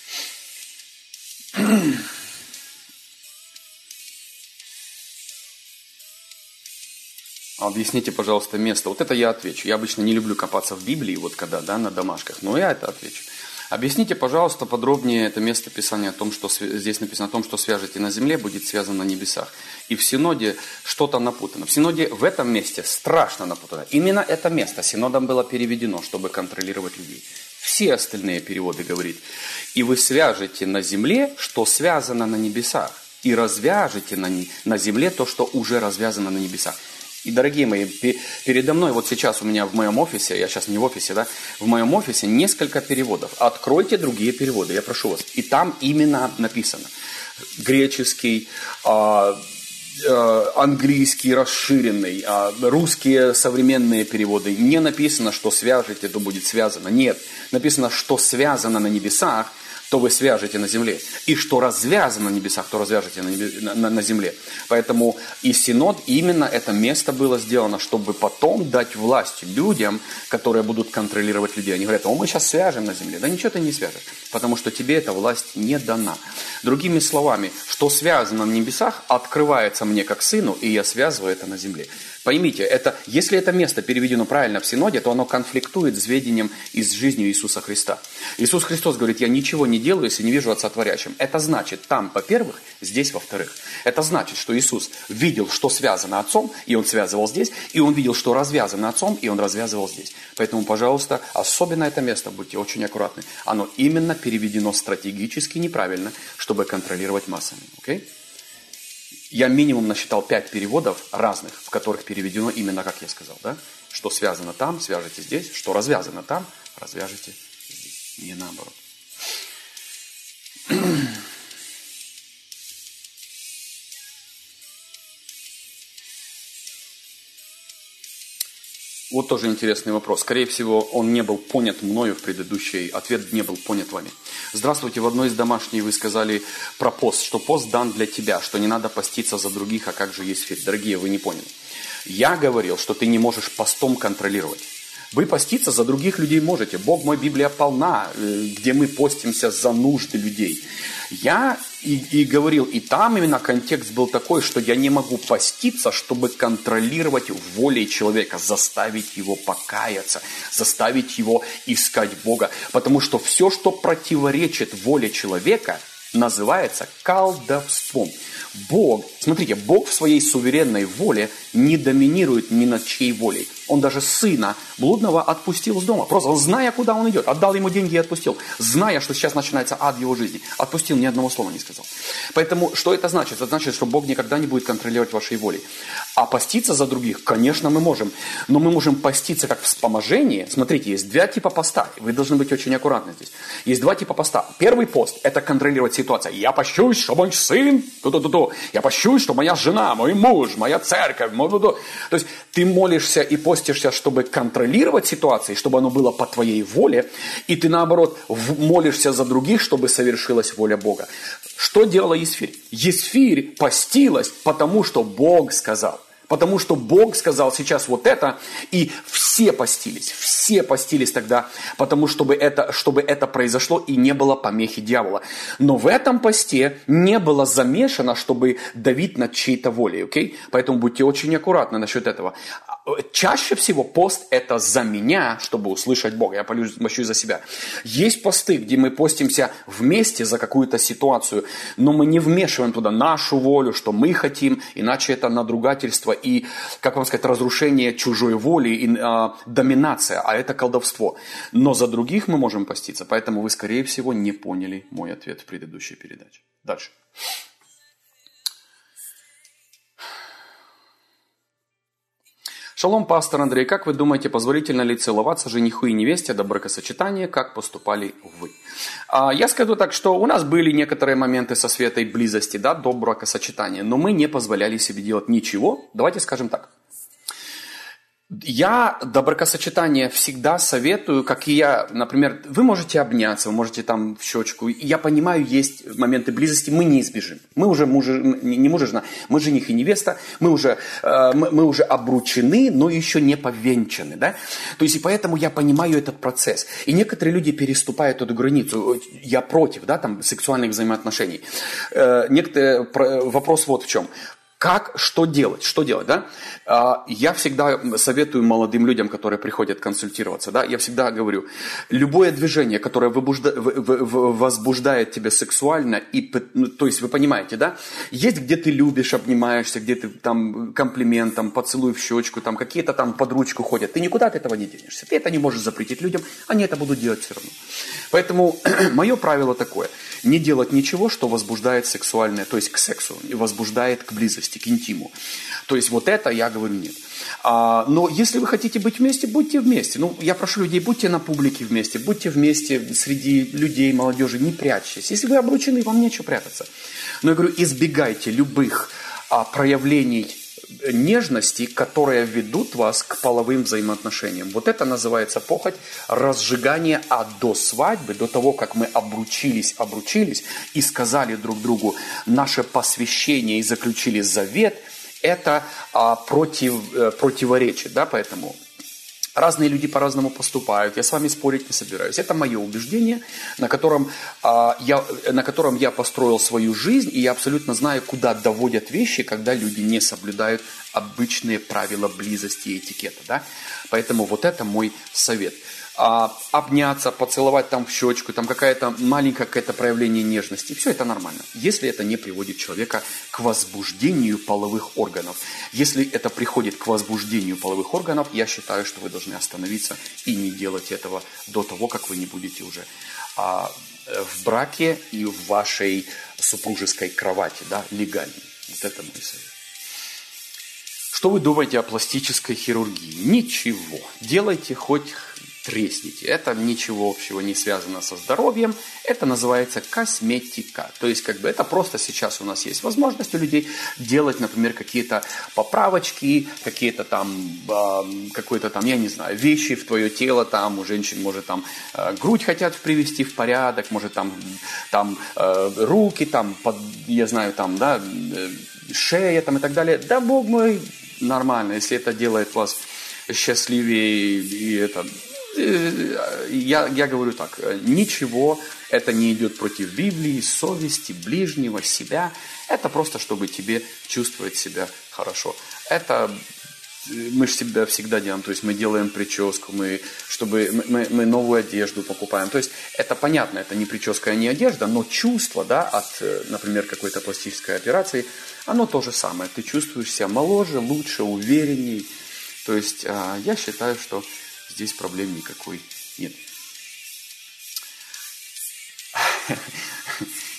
Объясните, пожалуйста, место. Вот это я отвечу. Я обычно не люблю копаться в Библии, вот когда, да, на домашках, но я это отвечу. Объясните, пожалуйста, подробнее это место Писания о том, что здесь написано о том, что свяжете на земле, будет связано на небесах. И в Синоде что-то напутано. В Синоде в этом месте страшно напутано. Именно это место Синодом было переведено, чтобы контролировать людей. Все остальные переводы говорят: и вы свяжете на земле, что связано на небесах, и развяжете на, на земле то, что уже развязано на небесах. И, дорогие мои, передо мной, вот сейчас у меня в моем офисе, я сейчас не в офисе, да, в моем офисе несколько переводов. Откройте другие переводы, я прошу вас. И там именно написано. Греческий, э, э, английский расширенный, э, русские современные переводы. Не написано, что свяжете, то будет связано. Нет, написано, что связано на небесах, то вы свяжете на земле. И что развязано на небесах, то развяжете на, небе, на, на земле. Поэтому и Синод, именно это место было сделано, чтобы потом дать власть людям, которые будут контролировать людей. Они говорят: о, мы сейчас свяжем на земле. Да ничего ты не свяжешь, потому что тебе эта власть не дана. Другими словами, что связано на небесах, открывается мне как сыну, и я связываю это на земле. Поймите, это, если это место переведено правильно в Синоде, то оно конфликтует с ведением и с жизнью Иисуса Христа. Иисус Христос говорит: я ничего не делаю, если не вижу Отца творящим. Это значит, там, во-первых, здесь, во-вторых. Это значит, что Иисус видел, что связано Отцом, и Он связывал здесь, и Он видел, что развязано Отцом, и Он развязывал здесь. Поэтому, пожалуйста, особенно это место, будьте очень аккуратны. Оно именно переведено стратегически неправильно, чтобы контролировать массами. Okay? Я минимум насчитал пять переводов разных, в которых переведено именно, как я сказал, да? Что связано там, свяжете здесь, что развязано там, развяжете здесь. Не наоборот. Вот тоже интересный вопрос. Скорее всего, он не был понят мною в предыдущий, ответ не был понят вами. Здравствуйте, в одной из домашних вы сказали про пост, что пост дан для тебя, что не надо поститься за других, а как же есть фиг. Дорогие, вы не поняли. Я говорил, что ты не можешь постом контролировать. Вы поститься за других людей можете. Бог мой, Библия полна, где мы постимся за нужды людей. Я и, и говорил, и там именно контекст был такой, что я не могу поститься, чтобы контролировать волей человека, заставить его покаяться, заставить его искать Бога. Потому что все, что противоречит воле человека, называется колдовством. Бог, смотрите, Бог в своей суверенной воле не доминирует ни над чьей волей. Он даже сына блудного отпустил с дома. Просто он, зная, куда он идет, отдал ему деньги и отпустил. Зная, что сейчас начинается ад в его жизни. Отпустил, ни одного слова не сказал. Поэтому, что это значит? Это значит, что Бог никогда не будет контролировать вашей волей. А поститься за других, конечно, мы можем. Но мы можем поститься как вспоможение. Смотрите, есть два типа поста. Вы должны быть очень аккуратны здесь. Есть два типа поста. Первый пост – это контролировать ситуация. Я пощусь, что мой сын, ту-ту-ту-ту. Я пощусь, что моя жена, мой муж, моя церковь. Мой... То есть ты молишься и постишься, чтобы контролировать ситуацию, чтобы оно было по твоей воле. И ты, наоборот, молишься за других, чтобы совершилась воля Бога. Что делала Есфирь? Есфирь постилась, потому что Бог сказал. Потому что Бог сказал сейчас вот это, и все постились, все постились тогда, потому чтобы это, чтобы это произошло и не было помехи дьявола. Но в этом посте не было замешано, чтобы давить над чьей-то волей, окей? Поэтому будьте очень аккуратны насчет этого. Чаще всего пост это за меня, чтобы услышать Бога. Я пощусь за себя. Есть посты, где мы постимся вместе за какую-то ситуацию, но мы не вмешиваем туда нашу волю, что мы хотим, иначе это надругательство и, как вам сказать, разрушение чужой воли и э, доминация, а это колдовство. Но за других мы можем поститься, поэтому вы, скорее всего, не поняли мой ответ в предыдущей передаче. Дальше. Шалом, пастор Андрей, как вы думаете, позволительно ли целоваться жениху и невесте до бракосочетания, как поступали вы? А, я скажу так, что у нас были некоторые моменты со Светой близости, да, до бракосочетания, но мы не позволяли себе делать ничего, давайте скажем так. Я до бракосочетания всегда советую, как и я, например, вы можете обняться, вы можете там в щечку. Я понимаю, есть моменты близости, мы не избежим. Мы уже муж, не муж и жена, мы жених и невеста, мы уже, мы, мы уже обручены, но еще не повенчаны. Да? То есть и поэтому я понимаю этот процесс. И некоторые люди переступают эту границу. Я против, да, там, сексуальных взаимоотношений. Некоторые, вопрос вот в чем. Как, что делать? Что делать, да? Я всегда советую молодым людям, которые приходят консультироваться, да, я всегда говорю, любое движение, которое возбуждает тебя сексуально, и, ну, то есть вы понимаете, да, есть где ты любишь, обнимаешься, где ты там комплиментом, поцелуй в щечку, там какие-то там под ручку ходят, ты никуда от этого не денешься, ты это не можешь запретить людям, они это будут делать все равно. Поэтому мое правило такое, не делать ничего, что возбуждает сексуальное, то есть к сексу, возбуждает к близости, к интиму. То есть вот это я говорю нет. А, но если вы хотите быть вместе, будьте вместе. Ну, я прошу людей, будьте на публике вместе, будьте вместе среди людей, молодежи, не прячьтесь. Если вы обручены, вам нечего прятаться. Но я говорю, избегайте любых а, проявлений нежности, которые ведут вас к половым взаимоотношениям. Вот это называется похоть, разжигание, а до свадьбы, до того, как мы обручились, обручились и сказали друг другу наше посвящение и заключили завет, это а, против, противоречит, да, поэтому разные люди по-разному поступают, я с вами спорить не собираюсь. Это мое убеждение, на котором, а, я, на котором я построил свою жизнь, и я абсолютно знаю, куда доводят вещи, когда люди не соблюдают обычные правила близости и этикета. Да? Поэтому вот это мой совет. А, обняться, поцеловать там в щечку, там какая-то маленькое какое-то проявление нежности, все это нормально, если это не приводит человека к возбуждению половых органов. Если это приходит к возбуждению половых органов, я считаю, что вы должны остановиться и не делать этого до того, как вы не будете уже а, в браке и в вашей супружеской кровати, да, легально. Вот это мой совет. Что вы думаете о пластической хирургии? Ничего. Делайте хоть тресните. Это ничего общего не связано со здоровьем. Это называется косметика. То есть, как бы, это просто сейчас у нас есть возможность у людей делать, например, какие-то поправочки, какие-то там, э, какой-то там, я не знаю, вещи в твое тело. Там у женщин, может, там э, грудь хотят привести в порядок, может, там, там э, руки, там, под, я знаю, там, да, э, шея там и так далее. Да, Бог мой, нормально, если это делает вас счастливее и это... Я, я говорю так, ничего, это не идет против Библии, совести, ближнего, себя. Это просто, чтобы тебе чувствовать себя хорошо. Это мы же себя всегда делаем, то есть мы делаем прическу, мы, чтобы, мы, мы новую одежду покупаем. То есть это понятно, это не прическа, не одежда, но чувство, да, от, например, какой-то пластической операции, оно то же самое. Ты чувствуешь себя моложе, лучше, уверенней. То есть я считаю, что здесь проблем никакой нет.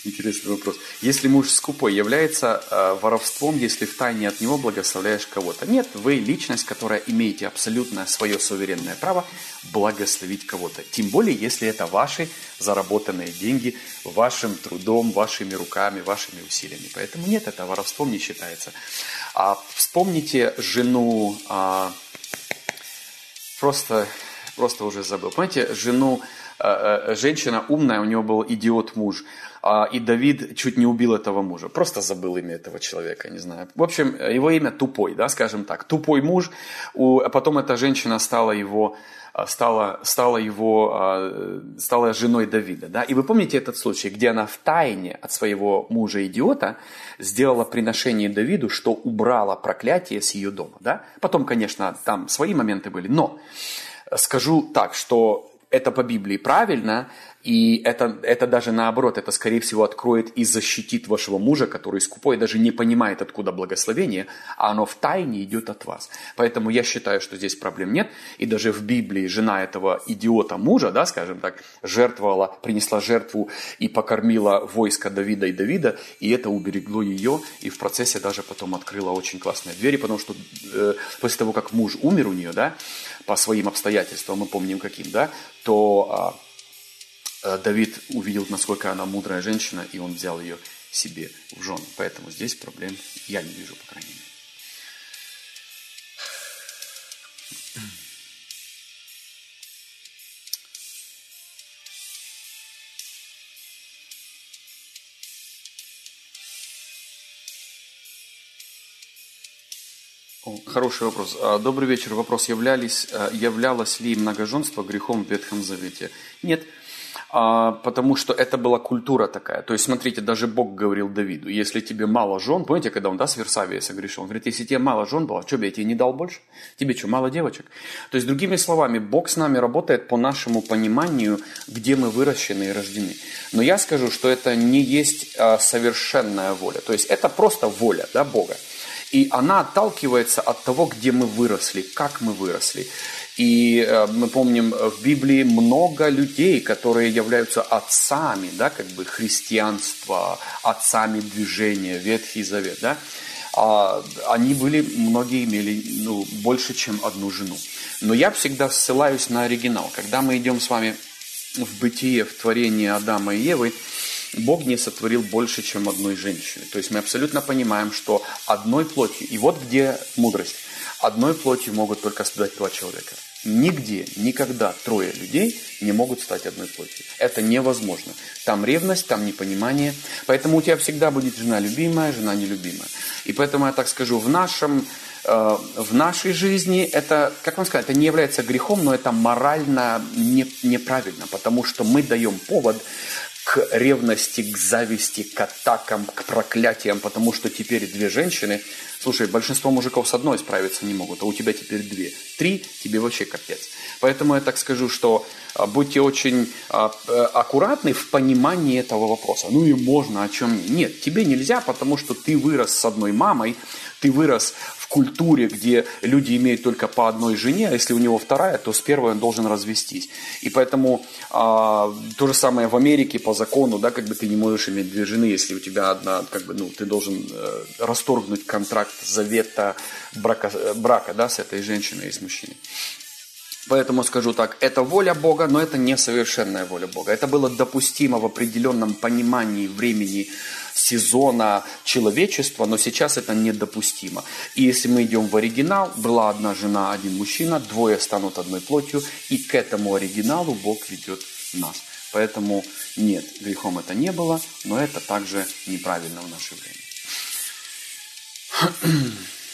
Интересный вопрос. Если муж скупой, является э, воровством, если втайне от него благословляешь кого-то? Нет, вы личность, которая имеете абсолютное свое суверенное право благословить кого-то. Тем более, если это ваши заработанные деньги, вашим трудом, вашими руками, вашими усилиями. Поэтому нет, это воровством не считается. А вспомните жену, а, просто, просто уже забыл. Помните, жену, а, а, женщина умная, у нее был идиот муж. И Давид чуть не убил этого мужа. Просто забыл имя этого человека, не знаю. В общем, его имя Тупой, да, скажем так. Тупой муж, а потом эта женщина стала его, стала, стала его, стала женой Давида, да. И вы помните этот случай, где она втайне от своего мужа-идиота сделала приношение Давиду, что убрала проклятие с ее дома, да. Потом, конечно, там свои моменты были, но скажу так, что это по Библии правильно, и это, это даже наоборот, это скорее всего откроет и защитит вашего мужа, который скупой, даже не понимает, откуда благословение, а оно втайне идет от вас. Поэтому я считаю, что здесь проблем нет, и даже в Библии жена этого идиота мужа, да, скажем так, жертвовала, принесла жертву и покормила войско Давида и Давида, и это уберегло ее, и в процессе даже потом открыла очень классные двери, потому что э, после того, как муж умер у нее, да, по своим обстоятельствам, мы помним каким, да, то э, Давид увидел, насколько она мудрая женщина, и он взял ее себе в жены. Поэтому здесь проблем я не вижу, по крайней мере. О, хороший вопрос. Добрый вечер. Вопрос. Являлись, являлось ли многоженство грехом в Ветхом Завете? Нет, потому что это была культура такая. То есть, смотрите, даже Бог говорил Давиду, если тебе мало жен, помните, когда он, да, с Версавией согрешил, он говорит, если тебе мало жен было, что бы я тебе не дал больше? Тебе что, мало девочек? То есть, другими словами, Бог с нами работает по нашему пониманию, где мы выращены и рождены. Но я скажу, что это не есть совершенная воля. То есть, это просто воля, да, Бога. И она отталкивается от того, где мы выросли, как мы выросли. И э, мы помним в Библии много людей, которые являются отцами, да, как бы христианства, отцами движения, Ветхий Завет, да. А, они были, многие имели, ну, больше, чем одну жену. Но я всегда ссылаюсь на оригинал. Когда мы идем с вами в бытие, в творение Адама и Евы, Бог не сотворил больше, чем одной женщины. То есть мы абсолютно понимаем, что одной плотью, и вот где мудрость, одной плотью могут только стать два человека. Нигде, никогда трое людей не могут стать одной плотью. Это невозможно. Там ревность, там непонимание. Поэтому у тебя всегда будет жена любимая, жена нелюбимая. И поэтому я так скажу, в нашем... В нашей жизни это, как вам сказать, это не является грехом, но это морально не, неправильно, потому что мы даем повод к ревности, к зависти, к атакам, к проклятиям, потому что теперь две женщины, слушай, большинство мужиков с одной справиться не могут, а у тебя теперь две. Три, тебе вообще капец. Поэтому я так скажу, что будьте очень аккуратны в понимании этого вопроса. Ну и можно, о чем нет. Нет, тебе нельзя, потому что ты вырос с одной мамой, ты вырос в культуре, где люди имеют только по одной жене, а если у него вторая, то с первой он должен развестись. И поэтому а, то же самое в Америке по закону, да, как бы ты не можешь иметь две жены, если у тебя одна, как бы, ну, ты должен э, расторгнуть контракт завета брака, брака, да, с этой женщиной и с мужчиной. Поэтому скажу так, это воля Бога, но это не совершенная воля Бога. Это было допустимо в определенном понимании времени, сезона человечества, но сейчас это недопустимо. И если мы идем в оригинал, была одна жена, один мужчина, двое станут одной плотью, и к этому оригиналу Бог ведет нас. Поэтому нет, грехом это не было, но это также неправильно в наше время.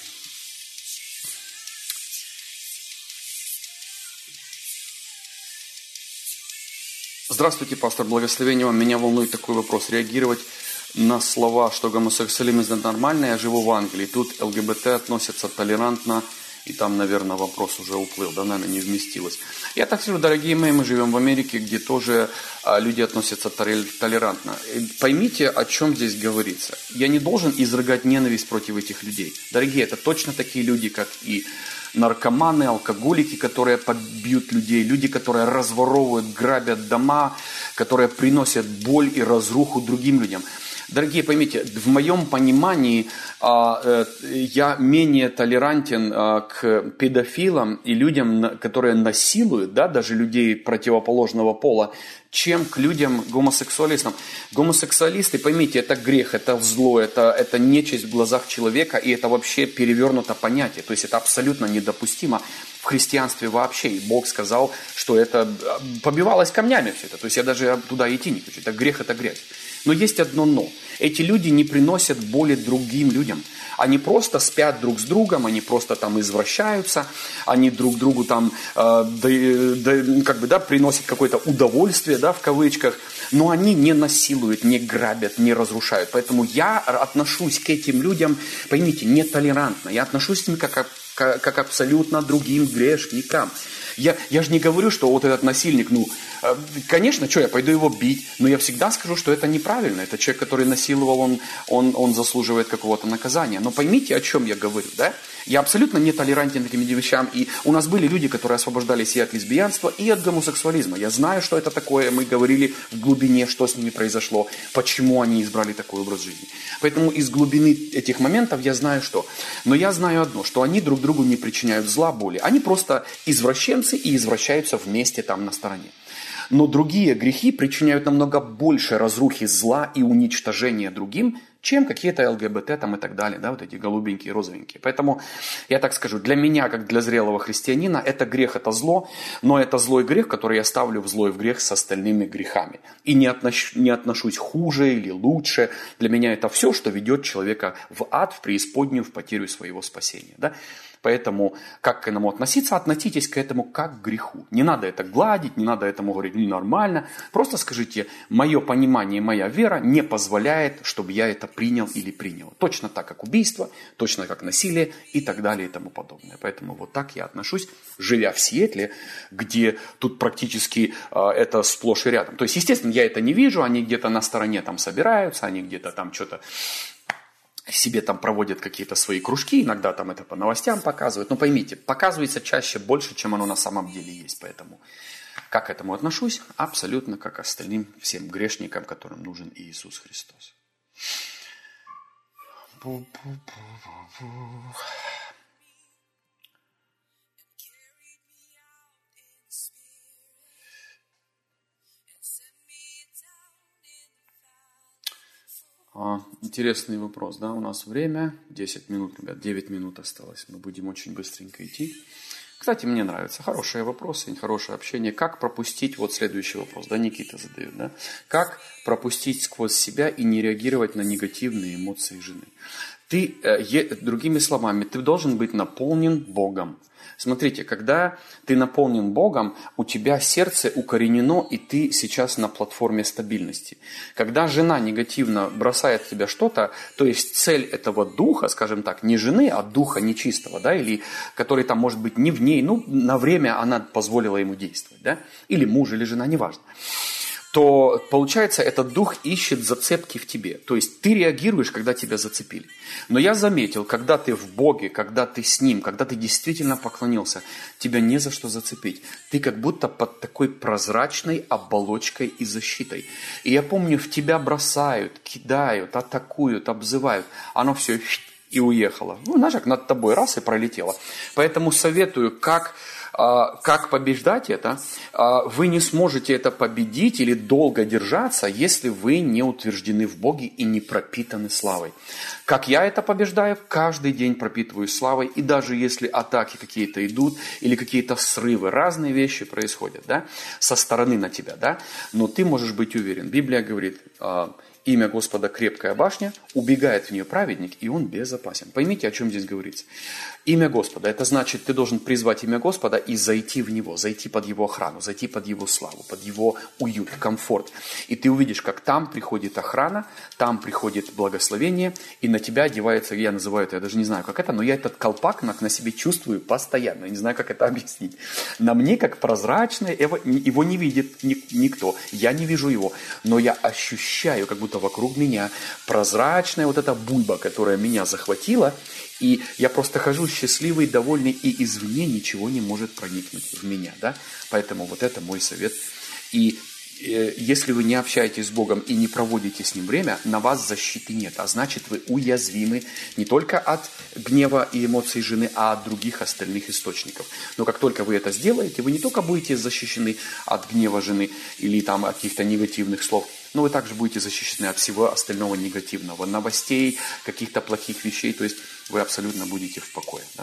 Здравствуйте, пастор, благословение вам. Меня волнует такой вопрос. Реагировать на слова, что гомосексуализм это нормально, я живу в Англии. Тут ЛГБТ относятся толерантно И там, наверное, вопрос уже уплыл, да, наверное, не вместилось. Я так скажу, дорогие мои, мы живем в Америке, где тоже а, люди относятся толерантно. И поймите, о чем здесь говорится. Я не должен изрыгать ненависть против этих людей. Дорогие, это точно такие люди, как и наркоманы, алкоголики, которые побьют людей, люди, которые разворовывают, грабят дома, которые приносят боль и разруху другим людям. Дорогие, поймите, в моем понимании я менее толерантен к педофилам и людям, которые насилуют, да, даже людей противоположного пола, чем к людям гомосексуалистам. Гомосексуалисты, поймите, это грех, это зло, это, это нечисть в глазах человека, и это вообще перевернуто понятие. То есть это абсолютно недопустимо в христианстве вообще. И Бог сказал, что это побивалось камнями все это. То есть я даже туда идти не хочу. Это грех, это грязь. Но есть одно но. Эти люди не приносят боли другим людям. Они просто спят друг с другом, они просто там извращаются, они друг другу там э, да, да, как бы, да, приносят какое-то удовольствие, да, в кавычках, но они не насилуют, не грабят, не разрушают. Поэтому я отношусь к этим людям, поймите, нетолерантно. Я отношусь к ним как, как, как абсолютно другим грешникам. Я, я же не говорю, что вот этот насильник, ну, конечно, что, я пойду его бить, но я всегда скажу, что это неправильно. Это человек, который насиловал, он, он, он заслуживает какого-то наказания. Но поймите, о чем я говорю, да? Я абсолютно не толерантен к этим вещам. И у нас были люди, которые освобождались и от лесбиянства, и от гомосексуализма. Я знаю, что это такое. Мы говорили в глубине, что с ними произошло, почему они избрали такой образ жизни. Поэтому из глубины этих моментов я знаю что. Но я знаю одно, что они друг другу не причиняют зла, боли. Они просто извращенцы и извращаются вместе там на стороне. Но другие грехи причиняют намного больше разрухи, зла и уничтожения другим, чем какие-то ЛГБТ там и так далее, да, вот эти голубенькие, розовенькие. Поэтому я так скажу, для меня, как для зрелого христианина, это грех, это зло, но это злой грех, который я ставлю в злой в грех с остальными грехами. И не, отнош, не отношусь хуже или лучше. Для меня это все, что ведет человека в ад, в преисподнюю, в потерю своего спасения, да. Поэтому, как к этому относиться? Относитесь к этому как к греху. Не надо это гладить, не надо этому говорить ненормально. Просто скажите, мое понимание, моя вера не позволяет, чтобы я это принял или принял. Точно так, как убийство, точно как насилие и так далее и тому подобное. Поэтому вот так я отношусь, живя в Сиэтле, где тут практически э, это сплошь и рядом. То есть, естественно, я это не вижу, они где-то на стороне там собираются, они где-то там что-то себе там проводят какие-то свои кружки, иногда там это по новостям показывают. Но поймите, показывается чаще больше, чем оно на самом деле есть. Поэтому как к этому отношусь? Абсолютно как к остальным всем грешникам, которым нужен Иисус Христос. Интересный вопрос, да, у нас время, десять минут, ребят, девять минут осталось, мы будем очень быстренько идти. Кстати, мне нравятся хорошие вопросы, хорошее общение. Как пропустить, вот следующий вопрос, да, Никита задает, да, как пропустить сквозь себя и не реагировать на негативные эмоции жены? Ты, другими словами, ты должен быть наполнен Богом. Смотрите, когда ты наполнен Богом, у тебя сердце укоренено, и ты сейчас на платформе стабильности. Когда жена негативно бросает в тебя что-то, то есть цель этого духа, скажем так, не жены, а духа нечистого, да, или который там может быть не в ней, ну, на время она позволила ему действовать, да, или муж, или жена, неважно, то, получается, этот дух ищет зацепки в тебе. То есть ты реагируешь, когда тебя зацепили. Но я заметил, когда ты в Боге, когда ты с Ним, когда ты действительно поклонился, тебя не за что зацепить. Ты как будто под такой прозрачной оболочкой и защитой. И я помню, в тебя бросают, кидают, атакуют, обзывают. Оно все и уехало. Ну, знаешь, как над тобой раз и пролетело. Поэтому советую, как... Как побеждать это? Вы не сможете это победить или долго держаться, если вы не утверждены в Боге и не пропитаны славой. Как я это побеждаю? Каждый день пропитываюсь славой, и даже если атаки какие-то идут, или какие-то срывы, разные вещи происходят, да, со стороны на тебя, да, но ты можешь быть уверен. Библия говорит, Имя Господа крепкая башня, убегает в нее праведник, и он безопасен. Поймите, о чем здесь говорится. Имя Господа, это значит, ты должен призвать имя Господа и зайти в него, зайти под его охрану, зайти под его славу, под его уют, комфорт. И ты увидишь, как там приходит охрана, там приходит благословение, и на тебя одевается, я называю это, я даже не знаю, как это, но я этот колпак на, на себе чувствую постоянно, я не знаю, как это объяснить. На мне как прозрачное, его, его не видит никто, я не вижу его, но я ощущаю, как будто вокруг меня прозрачная вот эта бульба, которая меня захватила, и я просто хожу счастливый, довольный, и извне ничего не может проникнуть в меня, да? Поэтому вот это мой совет. И э, если вы не общаетесь с Богом и не проводите с Ним время, на вас защиты нет, а значит, вы уязвимы не только от гнева и эмоций жены, а от других остальных источников. Но как только вы это сделаете, вы не только будете защищены от гнева жены или там от каких-то негативных слов, но вы также будете защищены от всего остального негативного, новостей, каких-то плохих вещей, то есть вы абсолютно будете в покое. Да?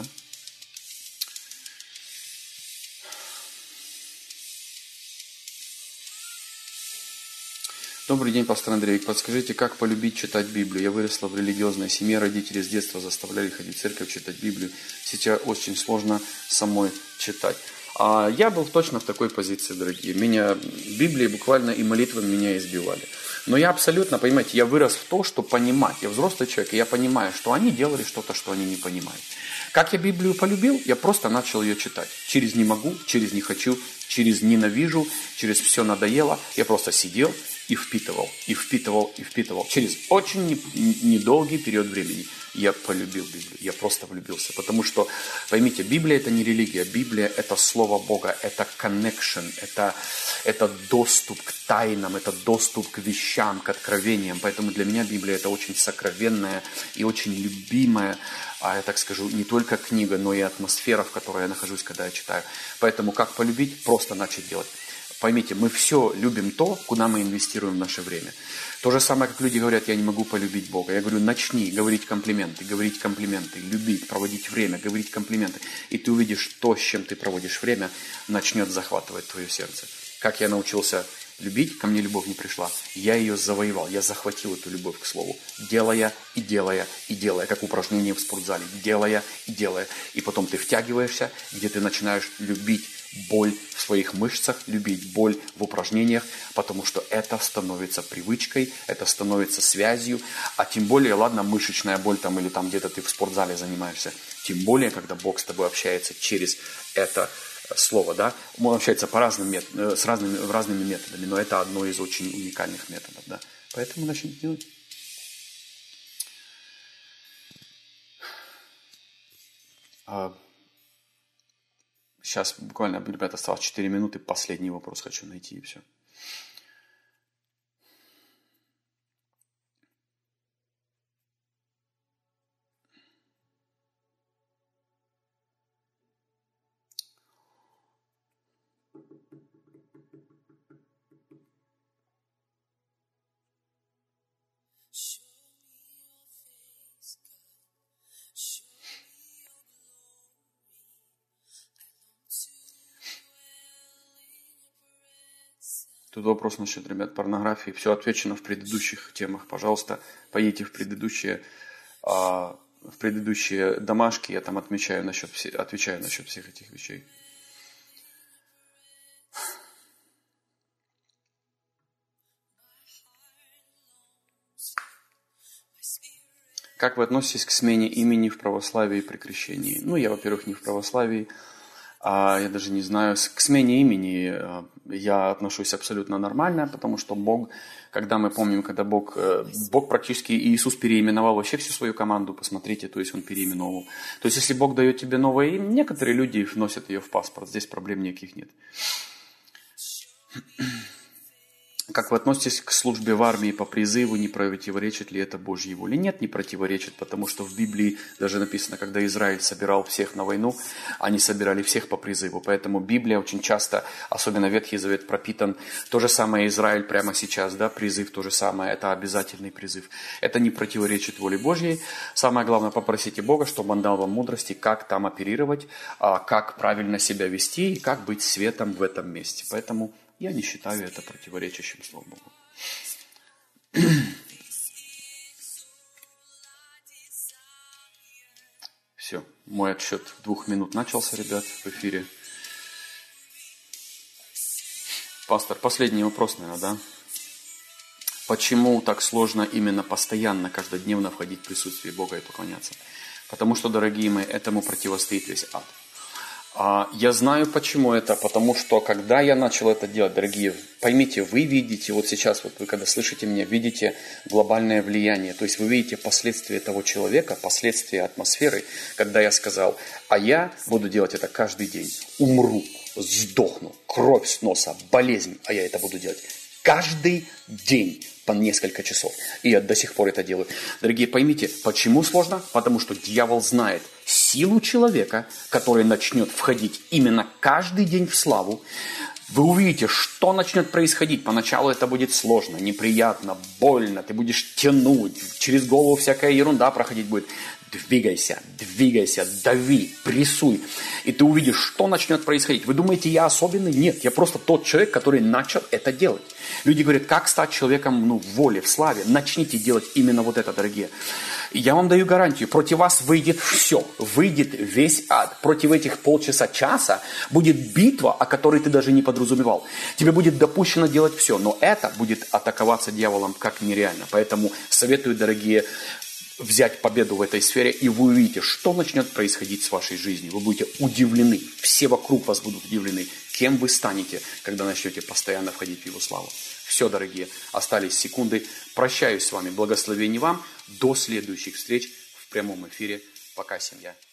Добрый день, пастор Андрей. Подскажите, как полюбить читать Библию? Я выросла в религиозной семье, родители с детства заставляли ходить в церковь, читать Библию. Сейчас очень сложно самой читать. А я был точно в такой позиции, дорогие. Меня Библией буквально и молитвами меня избивали. Но я абсолютно, понимаете, я вырос в то, что понимать. Я взрослый человек, и я понимаю, что они делали что-то, что они не понимают. Как я Библию полюбил? Я просто начал ее читать. Через «не могу», через «не хочу», через «ненавижу», через «все надоело». Я просто сидел и впитывал, и впитывал, и впитывал. Через очень недолгий период времени я полюбил Библию. Я просто влюбился. Потому что, поймите, Библия – это не религия. Библия – это Слово Бога, это connection, это, это доступ к тайнам, это доступ к вещам, к откровениям. Поэтому для меня Библия – это очень сокровенная и очень любимая, а я так скажу, не только книга, но и атмосфера, в которой я нахожусь, когда я читаю. Поэтому как полюбить? Просто начать делать. Поймите, мы все любим то, куда мы инвестируем наше время. То же самое, как люди говорят, я не могу полюбить Бога. Я говорю, начни говорить комплименты, говорить комплименты, любить, проводить время, говорить комплименты. И ты увидишь, то, с чем ты проводишь время, начнет захватывать твое сердце. Как я научился любить, ко мне любовь не пришла. Я ее завоевал, я захватил эту любовь к слову. Делая и делая и делая, как упражнение в спортзале. Делая и делая. И потом ты втягиваешься, где ты начинаешь любить боль в своих мышцах, любить боль в упражнениях, потому что это становится привычкой, это становится связью, а тем более, ладно, мышечная боль там или там где-то ты в спортзале занимаешься, тем более, когда Бог с тобой общается через это слово, да, он общается по разным методам, с разными, разными методами, но это одно из очень уникальных методов, да, поэтому начнем делать. Сейчас буквально, ребята, осталось четыре минуты. Последний вопрос хочу найти, и все. Тут вопрос насчет, ребят, порнографии. Все отвечено в предыдущих темах. Пожалуйста, поедете в предыдущие, а, в предыдущие домашки. Я там отмечаю насчет, отвечаю насчет всех этих вещей. Как вы относитесь к смене имени в православии при крещении? Ну, я, во-первых, не в православии. А я даже не знаю, к смене имени я отношусь абсолютно нормально, потому что Бог, когда мы помним, когда Бог, Бог практически, Иисус переименовал вообще всю свою команду, посмотрите, то есть Он переименовал. То есть, если Бог дает тебе новое имя, некоторые люди вносят ее в паспорт, здесь проблем никаких нет. Как вы относитесь к службе в армии по призыву, не противоречит ли это Божьей воле? Нет, не противоречит, потому что в Библии даже написано, когда Израиль собирал всех на войну, они собирали всех по призыву. Поэтому Библия очень часто, особенно Ветхий Завет, пропитан. То же самое Израиль прямо сейчас, да, призыв то же самое, это обязательный призыв. Это не противоречит воле Божьей. Самое главное, попросите Бога, чтобы Он дал вам мудрости, как там оперировать, как правильно себя вести и как быть светом в этом месте. Поэтому я не считаю это противоречащим, слава Богу. Все, мой отсчет двух минут начался, ребят, в эфире. Пастор, последний вопрос, наверное, да? Почему так сложно именно постоянно, каждодневно входить в присутствие Бога и поклоняться? Потому что, дорогие мои, этому противостоит весь ад. А я знаю, почему это, потому что, когда я начал это делать, дорогие, поймите, вы видите, вот сейчас, вот вы когда слышите меня, видите глобальное влияние, то есть вы видите последствия того человека, последствия атмосферы, когда я сказал, а я буду делать это каждый день, умру, сдохну, кровь с носа, болезнь, а я это буду делать каждый день по несколько часов. И я до сих пор это делаю. Дорогие, поймите, почему сложно? Потому что дьявол знает силу человека, который начнет входить именно каждый день в славу. Вы увидите, что начнет происходить. Поначалу это будет сложно, неприятно, больно. Ты будешь тянуть, через голову всякая ерунда проходить будет. Двигайся, двигайся, дави, прессуй. И ты увидишь, что начнет происходить. Вы думаете, я особенный? Нет, я просто тот человек, который начал это делать. Люди говорят, как стать человеком ну, в воле, в славе? Начните делать именно вот это, дорогие. И я вам даю гарантию, против вас выйдет все, выйдет весь ад. Против этих полчаса, часа будет битва, о которой ты даже не подразумевал. Тебе будет допущено делать все, но это будет атаковаться дьяволом как нереально. Поэтому советую, дорогие, взять победу в этой сфере, и вы увидите, что начнет происходить с вашей жизнью. Вы будете удивлены, все вокруг вас будут удивлены, кем вы станете, когда начнете постоянно входить в Его славу. Все, дорогие, остались секунды. Прощаюсь с вами, благословений вам. До следующих встреч в прямом эфире. Пока, семья.